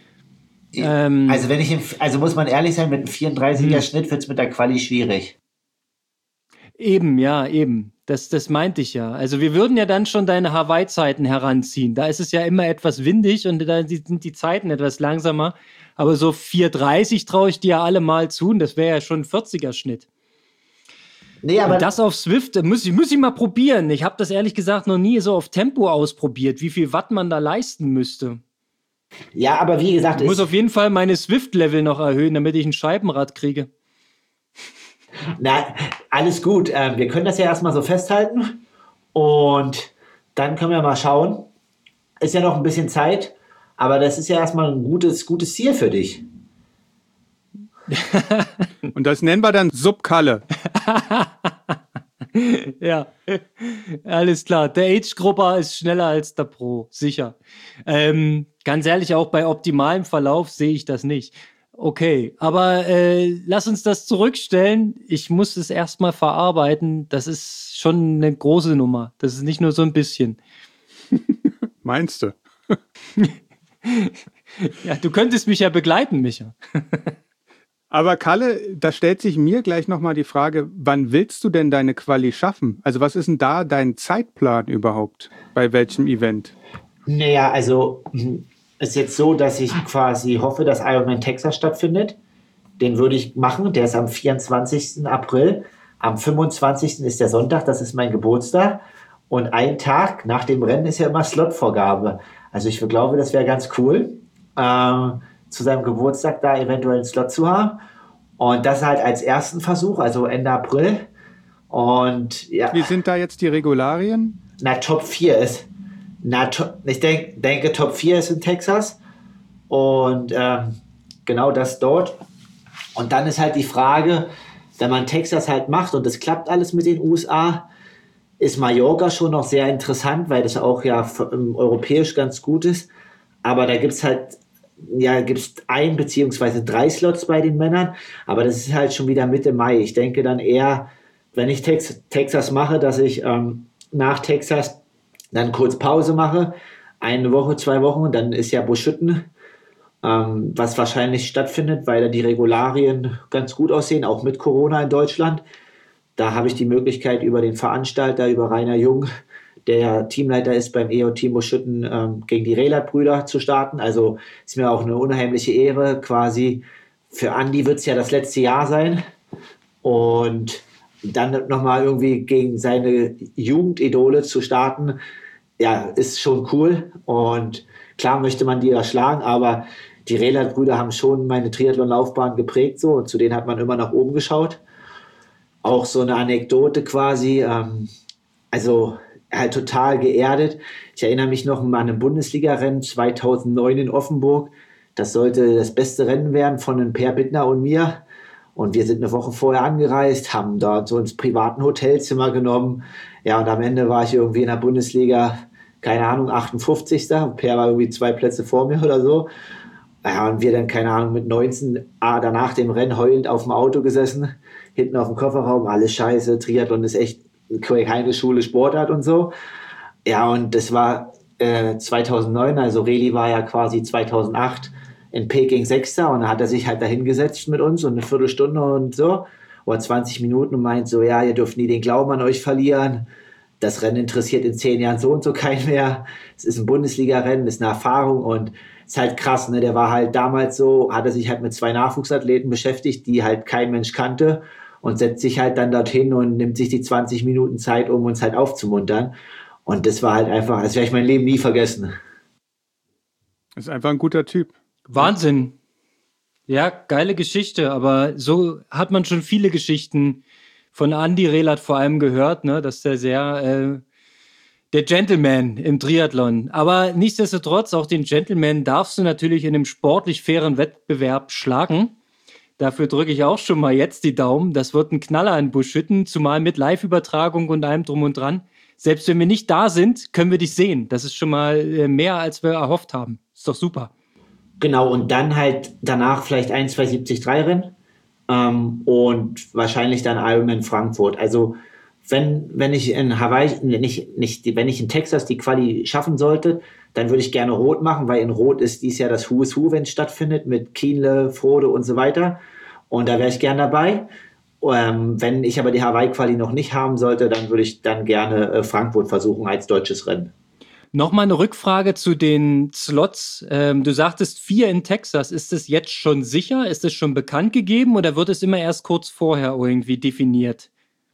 Ähm, Also wenn ich, im, also muss man ehrlich sein, mit einem vierunddreißiger Hm. Schnitt wird es mit der Quali schwierig. Eben, ja, eben. Das, das meinte ich ja. Also wir würden ja dann schon deine Hawaii-Zeiten heranziehen. Da ist es ja immer etwas windig und da sind die Zeiten etwas langsamer. Aber so vier dreißig traue ich dir ja alle mal zu und das wäre ja schon ein vierziger Schnitt. Nee, aber Und das auf Swift, äh, muss ich, muss ich mal probieren. Ich habe das ehrlich gesagt noch nie so auf Tempo ausprobiert, wie viel Watt man da leisten müsste. ja, aber wie gesagt, Ich muss es, auf jeden Fall meine Swift-Level noch erhöhen, damit ich ein Scheibenrad kriege. na, alles gut. Ähm, wir können das ja erstmal so festhalten und dann können wir mal schauen. Ist ja noch ein bisschen Zeit, aber das ist ja erstmal ein gutes, gutes Ziel für dich. Und das nennen wir dann Subkalle. Ja, alles klar. Der Age-Grupper ist schneller als der Pro, sicher. Ähm, ganz ehrlich, auch bei optimalem Verlauf sehe ich das nicht. Okay, aber äh, lass uns das zurückstellen. Ich muss es erstmal verarbeiten. Das ist schon eine große Nummer. Das ist nicht nur so ein bisschen. Meinst du? Ja, du könntest mich ja begleiten, Micha. Aber Kalle, da stellt sich mir gleich nochmal die Frage, wann willst du denn deine Quali schaffen? Also was ist denn da dein Zeitplan überhaupt? Bei welchem Event? Naja, also hm, ist jetzt so, dass ich quasi hoffe, dass Ironman Texas stattfindet. Den würde ich machen. Der ist am vierundzwanzigsten April. Am fünfundzwanzigsten ist der Sonntag, das ist mein Geburtstag. Und ein Tag nach dem Rennen ist ja immer Slotvorgabe. Also ich glaube, das wäre ganz cool, ähm, zu seinem Geburtstag da eventuell einen Slot zu haben. Und das halt als ersten Versuch, also Ende April. Und ja, Wie sind da jetzt die Regularien? na, Top vier ist, na, to, ich denk, denke, Top vier ist in Texas. Und ähm, genau das dort. Und dann ist halt die Frage, wenn man Texas halt macht und es klappt alles mit den U S A, ist Mallorca schon noch sehr interessant, weil das auch ja f- ähm, europäisch ganz gut ist. Aber da gibt es halt, ja, gibt es ein beziehungsweise drei Slots bei den Männern. Aber das ist halt schon wieder Mitte Mai. Ich denke dann eher, wenn ich Tex- Texas mache, dass ich ähm, nach Texas dann kurz Pause mache. Eine Woche, zwei Wochen, dann ist ja Buschütten, ähm, was wahrscheinlich stattfindet, weil da die Regularien ganz gut aussehen, auch mit Corona in Deutschland. Da habe ich die Möglichkeit, über den Veranstalter, über Rainer Jung, der ja Teamleiter ist beim E O-Team Buschütten, ähm, gegen die Rehlert-Brüder zu starten. Also ist mir auch eine unheimliche Ehre. Quasi für Andi wird es ja das letzte Jahr sein. Und dann nochmal irgendwie gegen seine Jugendidole zu starten, ja, ist schon cool. Und klar möchte man die ja schlagen, aber die Rehlert-Brüder haben schon meine Triathlon-Laufbahn geprägt so und zu denen hat man immer nach oben geschaut. Auch so eine Anekdote quasi, ähm, also halt total geerdet. Ich erinnere mich noch an ein Bundesliga-Rennen zweitausendneun in Offenburg. Das sollte das beste Rennen werden von einem Per Bittner und mir. Und wir sind eine Woche vorher angereist, haben dort so ins privaten Hotelzimmer genommen. Ja, und am Ende war ich irgendwie in der Bundesliga, keine Ahnung, achtundfünfzigster Per war irgendwie zwei Plätze vor mir oder so. Ja, und wir dann, keine Ahnung, mit neunzehn, ah, danach dem Rennen heulend auf dem Auto gesessen, hinten auf dem Kofferraum, alles scheiße, Triathlon ist echt keine Schule Sportart und so. Ja, und das war äh, zweitausendneun, also Reli war ja quasi zweitausendacht in Peking Sechster und da hat er sich halt da hingesetzt mit uns und eine Viertelstunde und so, oder zwanzig Minuten und meint so, ja, ihr dürft nie den Glauben an euch verlieren, das Rennen interessiert in zehn Jahren so und so keinen mehr, es ist ein Bundesliga-Rennen, ist eine Erfahrung und ist halt krass, ne? Der war halt damals so, hat er sich halt mit zwei Nachwuchsathleten beschäftigt, die halt kein Mensch kannte und setzt sich halt dann dorthin und nimmt sich die zwanzig Minuten Zeit, um uns halt aufzumuntern. Und das war halt einfach, das werde ich mein Leben nie vergessen. Ist einfach ein guter Typ. Wahnsinn. Ja, geile Geschichte, aber so hat man schon viele Geschichten von Andi Rehlert vor allem gehört, ne, dass der sehr äh, der Gentleman im Triathlon. Aber nichtsdestotrotz, auch den Gentleman darfst du natürlich in einem sportlich fairen Wettbewerb schlagen. Dafür drücke ich auch schon mal jetzt die Daumen. Das wird ein Knaller in Buschütten, zumal mit Live-Übertragung und allem drum und dran. Selbst wenn wir nicht da sind, können wir dich sehen. Das ist schon mal äh, mehr, als wir erhofft haben. Ist doch super. Genau, und dann halt danach vielleicht ein, zwei siebzig drei Rennen ähm, und wahrscheinlich dann Ironman Frankfurt. Also wenn, wenn ich in Hawaii, nicht, nicht, wenn ich in Texas die Quali schaffen sollte, dann würde ich gerne Rot machen, weil in Rot ist dies Jahr das Who is Who, wenn es stattfindet, mit Kienle, Frode und so weiter. Und da wäre ich gern dabei. Ähm, wenn ich aber die Hawaii-Quali noch nicht haben sollte, dann würde ich dann gerne äh, Frankfurt versuchen als deutsches Rennen. Nochmal eine Rückfrage zu den Slots. Ähm, du sagtest vier in Texas. Ist es jetzt schon sicher? Ist es schon bekannt gegeben oder wird es immer erst kurz vorher irgendwie definiert?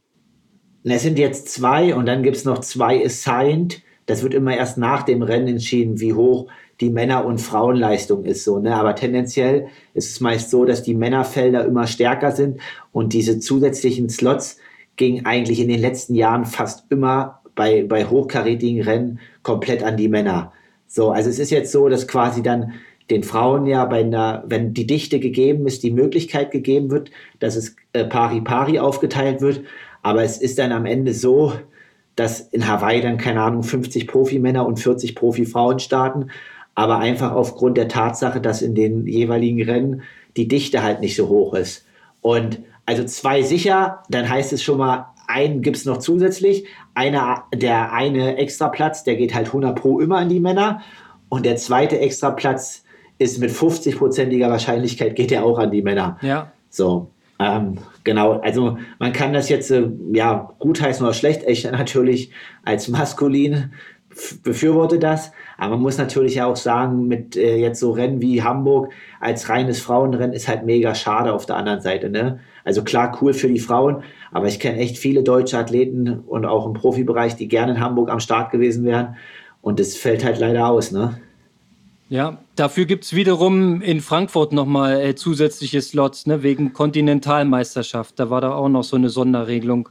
Es sind jetzt zwei und dann gibt es noch zwei assigned. Das wird immer erst nach dem Rennen entschieden, wie hoch die Männer- und Frauenleistung ist. So, ne? Aber tendenziell ist es meist so, dass die Männerfelder immer stärker sind und diese zusätzlichen Slots gingen eigentlich in den letzten Jahren fast immer bei, bei hochkarätigen Rennen komplett an die Männer. So, also es ist jetzt so, dass quasi dann den Frauen ja, bei einer, wenn die Dichte gegeben ist, die Möglichkeit gegeben wird, dass es äh, pari-pari aufgeteilt wird. Aber es ist dann am Ende so, dass in Hawaii dann, keine Ahnung, fünfzig Profimänner und vierzig Profifrauen starten. Aber einfach aufgrund der Tatsache, dass in den jeweiligen Rennen die Dichte halt nicht so hoch ist. Und also zwei sicher, dann heißt es schon mal, einen gibt es noch zusätzlich. Einer, der eine Extraplatz, der geht halt hundert Pro immer an die Männer. Und der zweite Extraplatz ist mit fünfzig-prozentiger Wahrscheinlichkeit geht der auch an die Männer. Ja. So, ähm, genau. Also man kann das jetzt äh, ja gutheißen oder schlecht. Ich natürlich als maskulin f- befürworte das. Aber man muss natürlich ja auch sagen, mit äh, jetzt so Rennen wie Hamburg als reines Frauenrennen ist halt mega schade auf der anderen Seite. Ne? Also klar, cool für die Frauen, aber ich kenne echt viele deutsche Athleten und auch im Profibereich, die gerne in Hamburg am Start gewesen wären. Und das fällt halt leider aus, ne? Ja, dafür gibt es wiederum in Frankfurt nochmal äh, zusätzliche Slots, ne, wegen Kontinentalmeisterschaft. Da war da auch noch so eine Sonderregelung.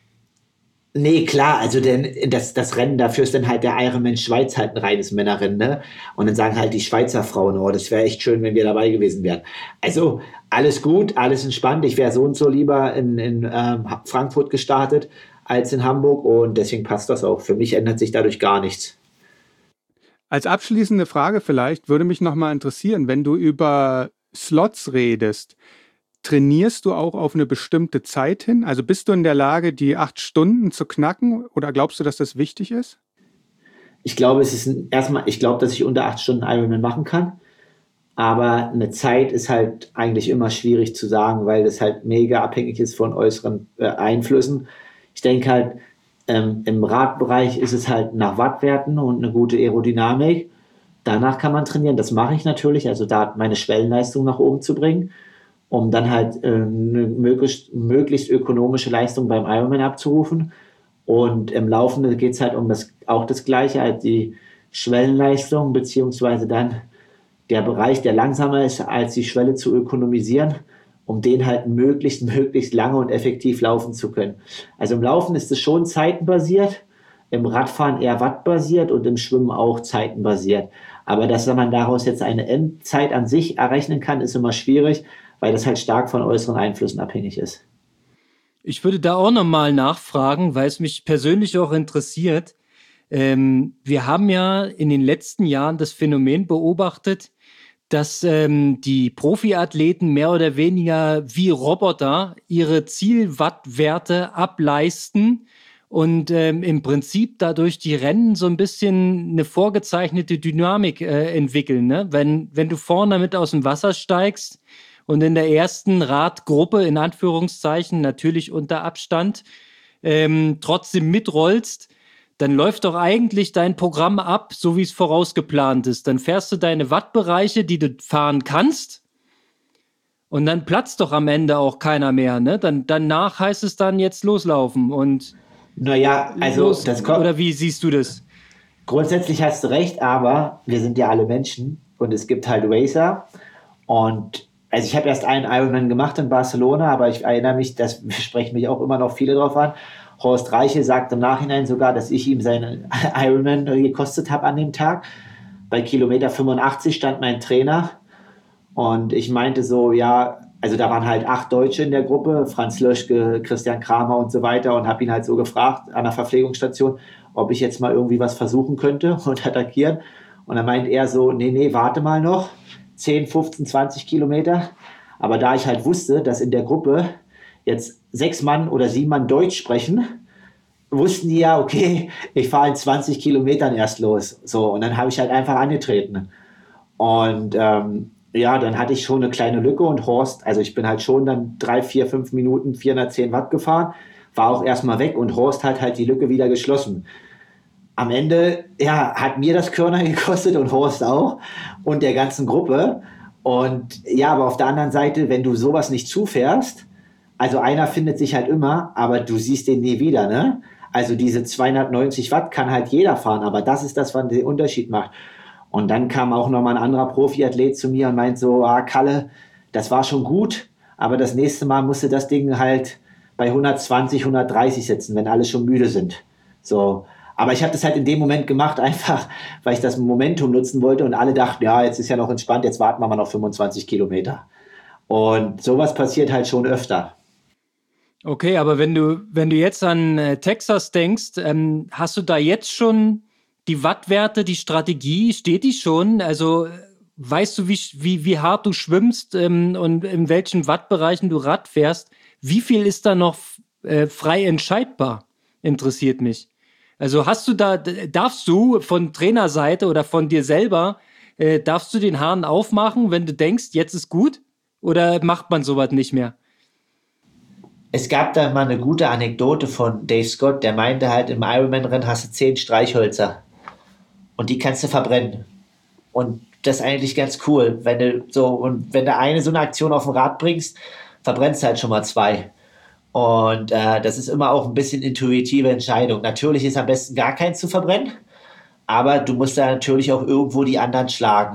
Nee, klar, also denn das, das Rennen dafür ist dann halt der Ironman Schweiz halt ein reines Männerrennen, ne? Und dann sagen halt die Schweizer Frauen, oh, das wäre echt schön, wenn wir dabei gewesen wären. Also alles gut, alles entspannt. Ich wäre so und so lieber in, in ähm, Frankfurt gestartet als in Hamburg und deswegen passt das auch. Für mich ändert sich dadurch gar nichts. Als abschließende Frage vielleicht würde mich nochmal interessieren, wenn du über Slots redest, trainierst du auch auf eine bestimmte Zeit hin? Also bist du in der Lage, die acht Stunden zu knacken oder glaubst du, dass das wichtig ist? Ich glaube, es ist ein, erstmal, ich glaube, dass ich unter acht Stunden Ironman machen kann. Aber eine Zeit ist halt eigentlich immer schwierig zu sagen, weil das halt mega abhängig ist von äußeren äh, Einflüssen. Ich denke halt, ähm, im Radbereich ist es halt nach Wattwerten und eine gute Aerodynamik. Danach kann man trainieren. Das mache ich natürlich, also da meine Schwellenleistung nach oben zu bringen, um dann halt äh, eine möglichst, möglichst ökonomische Leistung beim Ironman abzurufen. Und im Laufenden geht es halt um das, auch das Gleiche, halt die Schwellenleistung, beziehungsweise dann der Bereich, der langsamer ist, als die Schwelle zu ökonomisieren, um den halt möglichst, möglichst lange und effektiv laufen zu können. Also im Laufen ist es schon zeitenbasiert, im Radfahren eher wattbasiert und im Schwimmen auch zeitenbasiert. Aber dass man daraus jetzt eine Endzeit an sich errechnen kann, ist immer schwierig, weil das halt stark von äußeren Einflüssen abhängig ist. Ich würde da auch nochmal nachfragen, weil es mich persönlich auch interessiert. Ähm, wir haben ja in den letzten Jahren das Phänomen beobachtet, dass ähm, die Profiathleten mehr oder weniger wie Roboter ihre Zielwattwerte ableisten und ähm, im Prinzip dadurch die Rennen so ein bisschen eine vorgezeichnete Dynamik äh, entwickeln. Ne? Wenn, wenn du vorne mit aus dem Wasser steigst und in der ersten Radgruppe, in Anführungszeichen, natürlich unter Abstand, ähm, trotzdem mitrollst, dann läuft doch eigentlich dein Programm ab, so wie es vorausgeplant ist. Dann fährst du deine Wattbereiche, die du fahren kannst, und dann platzt doch am Ende auch keiner mehr. Ne? Dann, danach heißt es dann jetzt loslaufen und Naja, also los, das kommt. oder wie siehst du das? Grundsätzlich hast du recht, aber wir sind ja alle Menschen und es gibt halt Racer. Und also ich habe erst einen Ironman gemacht in Barcelona, aber ich erinnere mich, das sprechen mich auch immer noch viele drauf an. Horst Reiche sagt im Nachhinein sogar, dass ich ihm seinen Ironman gekostet habe an dem Tag. Bei Kilometer fünfundachtzig stand mein Trainer und ich meinte so, ja, also da waren halt acht Deutsche in der Gruppe, Franz Löschke, Christian Kramer und so weiter, und habe ihn halt so gefragt an der Verpflegungsstation, ob ich jetzt mal irgendwie was versuchen könnte und attackieren. Und dann meint er so, nee, nee, warte mal noch, zehn, fünfzehn, zwanzig Kilometer. Aber da ich halt wusste, dass in der Gruppe jetzt sechs Mann oder sieben Mann Deutsch sprechen, wussten die ja, okay, ich fahre in zwanzig Kilometern erst los. So, und dann habe ich halt einfach angetreten. Und ähm, ja, dann hatte ich schon eine kleine Lücke und Horst, also ich bin halt schon dann drei, vier, fünf Minuten vierhundertzehn Watt gefahren, war auch erstmal weg und Horst hat halt die Lücke wieder geschlossen. Am Ende, ja, hat mir das Körner gekostet und Horst auch und der ganzen Gruppe. Und ja, aber auf der anderen Seite, wenn du sowas nicht zufährst, also einer findet sich halt immer, aber du siehst den nie wieder, ne? Also diese zweihundertneunzig Watt kann halt jeder fahren, aber das ist das, was den Unterschied macht. Und dann kam auch nochmal ein anderer Profiathlet zu mir und meint so, ah, Kalle, das war schon gut, aber das nächste Mal musst du das Ding halt bei hundertzwanzig, hundertdreißig setzen, wenn alle schon müde sind. So. Aber ich habe das halt in dem Moment gemacht, einfach, weil ich das Momentum nutzen wollte und alle dachten, ja, jetzt ist ja noch entspannt, jetzt warten wir mal noch fünfundzwanzig Kilometer. Und sowas passiert halt schon öfter. Okay, aber wenn du, wenn du jetzt an äh, Texas denkst, ähm, hast du da jetzt schon die Wattwerte, die Strategie, steht die schon? Also weißt du, wie, wie, wie hart du schwimmst ähm, und in welchen Wattbereichen du Rad fährst? Wie viel ist da noch äh, frei entscheidbar? Interessiert mich. Also hast du da, darfst du von Trainerseite oder von dir selber, äh, darfst du den Hahn aufmachen, wenn du denkst, jetzt ist gut? Oder macht man sowas nicht mehr? Es gab da mal eine gute Anekdote von Dave Scott, der meinte halt, im Ironman-Rennen hast du zehn Streichhölzer und die kannst du verbrennen. Und das ist eigentlich ganz cool, wenn du so, und wenn du eine so eine Aktion auf dem Rad bringst, verbrennst du halt schon mal zwei. Und äh, das ist immer auch ein bisschen intuitive Entscheidung. Natürlich ist am besten gar keins zu verbrennen, aber du musst da natürlich auch irgendwo die anderen schlagen.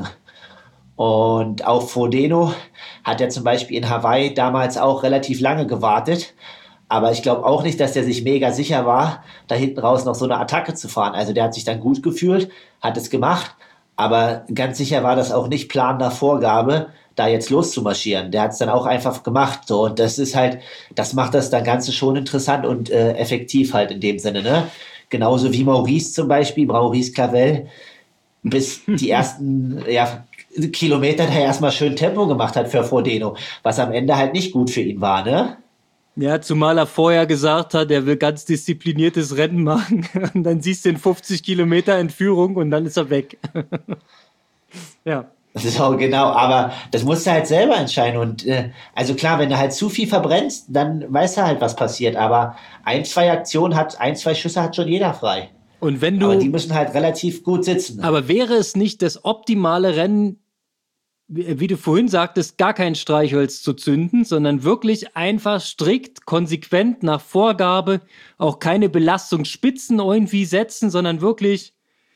Und auch Frodeno hat ja zum Beispiel in Hawaii damals auch relativ lange gewartet. Aber ich glaube auch nicht, dass der sich mega sicher war, da hinten raus noch so eine Attacke zu fahren. Also der hat sich dann gut gefühlt, hat es gemacht. Aber ganz sicher war das auch nicht Plan nach Vorgabe, da jetzt loszumarschieren. Der hat es dann auch einfach gemacht. So, und das ist halt, das macht das dann Ganze schon interessant und äh, effektiv halt in dem Sinne, ne? Genauso wie Maurice zum Beispiel, Maurice Clavel, bis die ersten, ja, Kilometer, der erstmal schön Tempo gemacht hat für Frodeno, was am Ende halt nicht gut für ihn war, ne? Ja, zumal er vorher gesagt hat, er will ganz diszipliniertes Rennen machen und dann siehst du in fünfzig Kilometer in Führung und dann ist er weg. Ja. So, genau, aber das musst du halt selber entscheiden und äh, also klar, wenn du halt zu viel verbrennst, dann weißt du halt, was passiert, aber ein, zwei Aktionen hat, ein, zwei Schüsse hat schon jeder frei. Und wenn du, aber die müssen halt relativ gut sitzen. Aber wäre es nicht das optimale Rennen, wie du vorhin sagtest, gar kein Streichholz zu zünden, sondern wirklich einfach strikt, konsequent nach Vorgabe, auch keine Belastungsspitzen irgendwie setzen, sondern wirklich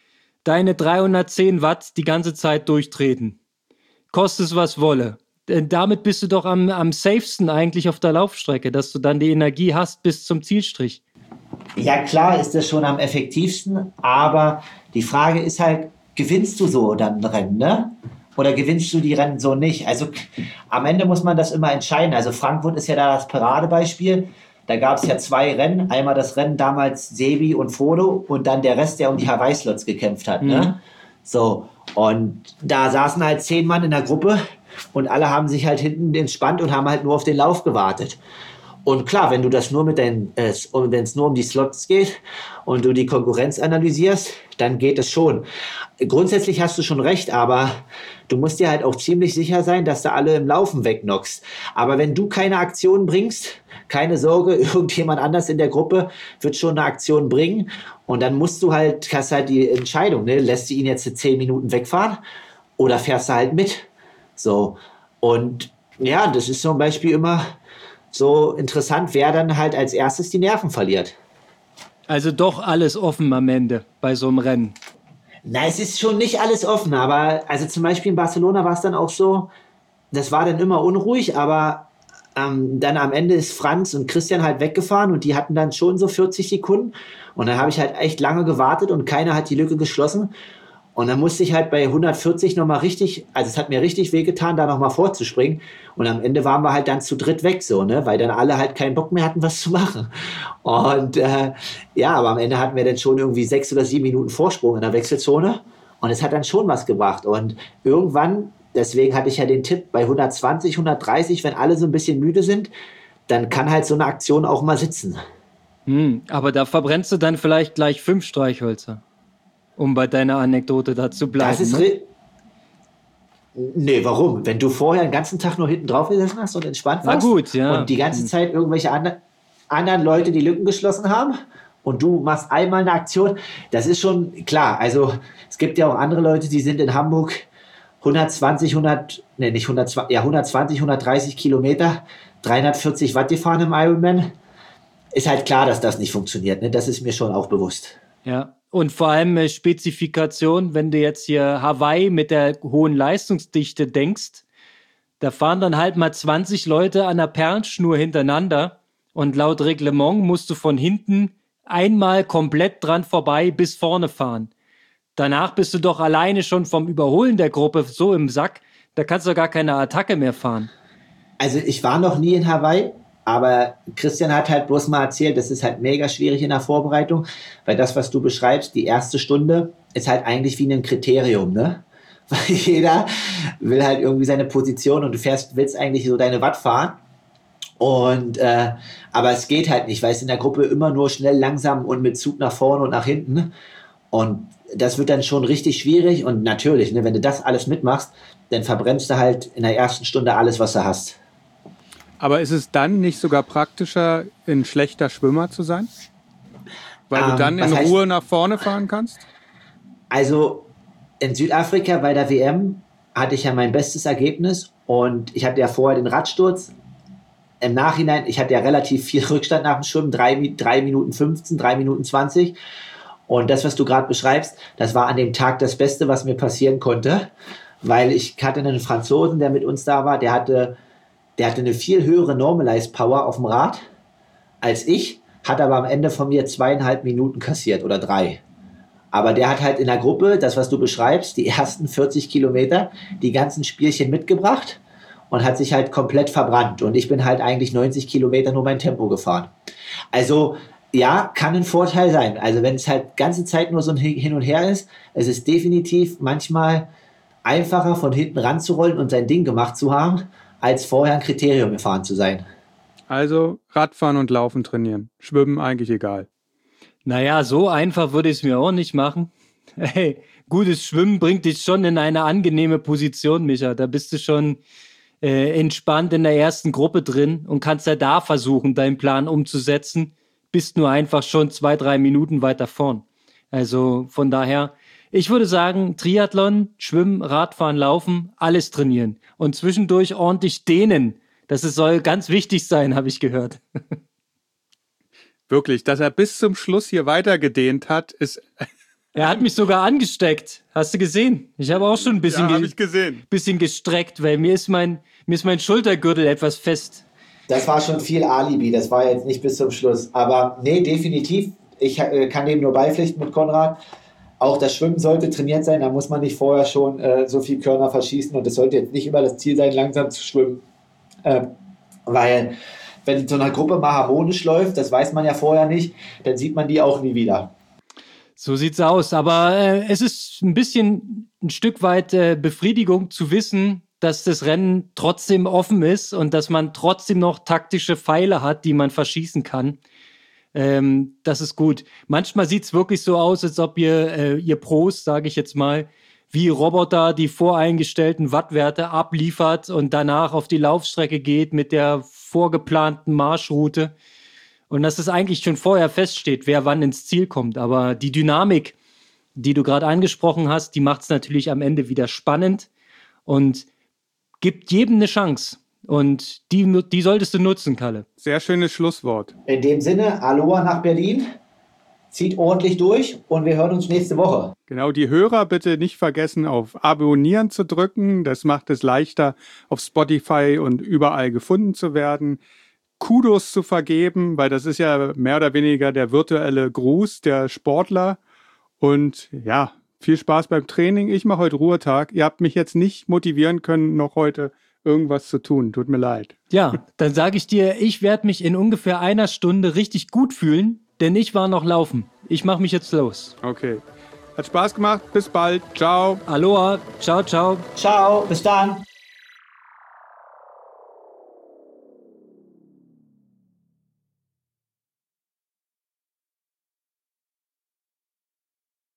deine dreihundertzehn Watt die ganze Zeit durchtreten. Koste es was wolle. Denn damit bist du doch am, am safesten eigentlich auf der Laufstrecke, dass du dann die Energie hast bis zum Zielstrich. Ja, klar ist das schon am effektivsten, aber die Frage ist halt, gewinnst du so dann ein Rennen, ne? Oder gewinnst du die Rennen so nicht? Also am Ende muss man das immer entscheiden. Also Frankfurt ist ja da das Paradebeispiel. Da gab es ja zwei Rennen. Einmal das Rennen damals Sebi und Frodo und dann der Rest, der um die Hawaii-Slots gekämpft hat. Mhm. Ne? So, und da saßen halt zehn Mann in der Gruppe und alle haben sich halt hinten entspannt und haben halt nur auf den Lauf gewartet. Und klar, wenn du das nur mit deinen, äh, wenn es nur um die Slots geht und du die Konkurrenz analysierst, dann geht es schon. Grundsätzlich hast du schon recht, aber du musst dir halt auch ziemlich sicher sein, dass du alle im Laufen wegknockst. Aber wenn du keine Aktion bringst, keine Sorge, irgendjemand anders in der Gruppe wird schon eine Aktion bringen. Und dann musst du halt, hast halt die Entscheidung, ne? Lässt du ihn jetzt zehn Minuten wegfahren oder fährst du halt mit? So. Und ja, das ist zum Beispiel immer so interessant, wer dann halt als erstes die Nerven verliert. Also doch alles offen am Ende bei so einem Rennen. Na, es ist schon nicht alles offen, aber also zum Beispiel in Barcelona war es dann auch so, das war dann immer unruhig, aber ähm, dann am Ende ist Franz und Christian halt weggefahren und die hatten dann schon so vierzig Sekunden und dann habe ich halt echt lange gewartet und keiner hat die Lücke geschlossen. Und dann musste ich halt bei hundertvierzig nochmal richtig, also es hat mir richtig wehgetan, da nochmal vorzuspringen. Und am Ende waren wir halt dann zu dritt weg, so, ne, weil dann alle halt keinen Bock mehr hatten, was zu machen. Und äh, ja, aber am Ende hatten wir dann schon irgendwie sechs oder sieben Minuten Vorsprung in der Wechselzone. Und es hat dann schon was gebracht. Und irgendwann, deswegen hatte ich ja den Tipp, bei hundertzwanzig, hundertdreißig, wenn alle so ein bisschen müde sind, dann kann halt so eine Aktion auch mal sitzen. Hm, aber da verbrennst du dann vielleicht gleich fünf Streichhölzer, um bei deiner Anekdote da zu bleiben. Das ist ne? Nee, warum? Wenn du vorher den ganzen Tag nur hinten drauf gesessen hast und entspannt warst Na gut, ja. und die ganze Zeit irgendwelche andre, anderen Leute die Lücken geschlossen haben und du machst einmal eine Aktion, das ist schon klar. Also es gibt ja auch andere Leute, die sind in Hamburg hundertzwanzig, hundert, nee, nicht hundertzwanzig, ja hundertzwanzig, hundertdreißig Kilometer, dreihundertvierzig Watt gefahren im Ironman. Ist halt klar, dass das nicht funktioniert. Ne? Das ist mir schon auch bewusst. Ja, und vor allem äh, Spezifikation, wenn du jetzt hier Hawaii mit der hohen Leistungsdichte denkst, da fahren dann halt mal zwanzig Leute an der Perlenschnur hintereinander und laut Reglement musst du von hinten einmal komplett dran vorbei bis vorne fahren. Danach bist du doch alleine schon vom Überholen der Gruppe so im Sack, da kannst du gar keine Attacke mehr fahren. Also ich war noch nie in Hawaii, aber Christian hat halt bloß mal erzählt, das ist halt mega schwierig in der Vorbereitung, weil das, was du beschreibst, die erste Stunde, ist halt eigentlich wie ein Kriterium, ne? Weil jeder will halt irgendwie seine Position und du fährst, willst eigentlich so deine Watt fahren. Und, äh, aber es geht halt nicht, weil es in der Gruppe immer nur schnell, langsam und mit Zug nach vorne und nach hinten. Und das wird dann schon richtig schwierig. Und natürlich, ne, wenn du das alles mitmachst, dann verbrennst du halt in der ersten Stunde alles, was du hast. Aber ist es dann nicht sogar praktischer, ein schlechter Schwimmer zu sein? Weil ähm, du dann in Ruhe nach vorne fahren kannst? Also in Südafrika bei der W M hatte ich ja mein bestes Ergebnis und ich hatte ja vorher den Radsturz. Im Nachhinein, ich hatte ja relativ viel Rückstand nach dem Schwimmen, drei, drei Minuten fünfzehn, drei Minuten zwanzig. Und das, was du gerade beschreibst, das war an dem Tag das Beste, was mir passieren konnte, weil ich hatte einen Franzosen, der mit uns da war, der hatte Der hatte eine viel höhere Normalized Power auf dem Rad als ich, hat aber am Ende von mir zweieinhalb Minuten kassiert oder drei. Aber der hat halt in der Gruppe, das was du beschreibst, die ersten vierzig Kilometer, die ganzen Spielchen mitgebracht und hat sich halt komplett verbrannt. Und ich bin halt eigentlich neunzig Kilometer nur mein Tempo gefahren. Also ja, kann ein Vorteil sein. Also wenn es halt ganze Zeit nur so ein Hin und Her ist, es ist definitiv manchmal einfacher von hinten ranzurollen und sein Ding gemacht zu haben, als vorher ein Kriterium gefahren zu sein. Also Radfahren und Laufen trainieren. Schwimmen eigentlich egal. Naja, so einfach würde ich es mir auch nicht machen. Hey, gutes Schwimmen bringt dich schon in eine angenehme Position, Micha. Da bist du schon äh, entspannt in der ersten Gruppe drin und kannst ja da versuchen, deinen Plan umzusetzen. Bist nur einfach schon zwei, drei Minuten weiter vorn. Also von daher, ich würde sagen, Triathlon, Schwimmen, Radfahren, Laufen, alles trainieren. Und zwischendurch ordentlich dehnen. Das ist, soll ganz wichtig sein, habe ich gehört. Wirklich, dass er bis zum Schluss hier weiter gedehnt hat, ist... Er hat mich sogar angesteckt. Hast du gesehen? Ich habe auch schon ein bisschen, ja, ge- ich gesehen. bisschen gestreckt, weil mir ist, mein, mir ist mein Schultergürtel etwas fest. Das war schon viel Alibi, das war jetzt nicht bis zum Schluss. Aber nee, definitiv, ich äh, kann dem nur beipflichten mit Konrad. Auch das Schwimmen sollte trainiert sein, da muss man nicht vorher schon äh, so viel Körner verschießen und es sollte jetzt nicht immer das Ziel sein, langsam zu schwimmen. Äh, weil wenn so eine Gruppe mal harmonisch läuft, das weiß man ja vorher nicht, dann sieht man die auch nie wieder. So sieht's aus, aber äh, es ist ein bisschen ein Stück weit äh, Befriedigung zu wissen, dass das Rennen trotzdem offen ist und dass man trotzdem noch taktische Pfeile hat, die man verschießen kann. Ähm, das ist gut. Manchmal sieht's wirklich so aus, als ob ihr, äh, ihr Pros, sage ich jetzt mal, wie Roboter die voreingestellten Wattwerte abliefert und danach auf die Laufstrecke geht mit der vorgeplanten Marschroute. Und dass es eigentlich schon vorher feststeht, wer wann ins Ziel kommt. Aber die Dynamik, die du gerade angesprochen hast, die macht es natürlich am Ende wieder spannend und gibt jedem eine Chance. Und die, die solltest du nutzen, Kalle. Sehr schönes Schlusswort. In dem Sinne, Aloha nach Berlin. Zieht ordentlich durch und wir hören uns nächste Woche. Genau, die Hörer bitte nicht vergessen, auf Abonnieren zu drücken. Das macht es leichter, auf Spotify und überall gefunden zu werden. Kudos zu vergeben, weil das ist ja mehr oder weniger der virtuelle Gruß der Sportler. Und ja, viel Spaß beim Training. Ich mache heute Ruhetag. Ihr habt mich jetzt nicht motivieren können, noch heute irgendwas zu tun. Tut mir leid. Ja, dann sage ich dir, ich werde mich in ungefähr einer Stunde richtig gut fühlen, denn ich war noch laufen. Ich mache mich jetzt los. Okay. Hat Spaß gemacht. Bis bald. Ciao. Aloha. Ciao, ciao. Ciao. Bis dann.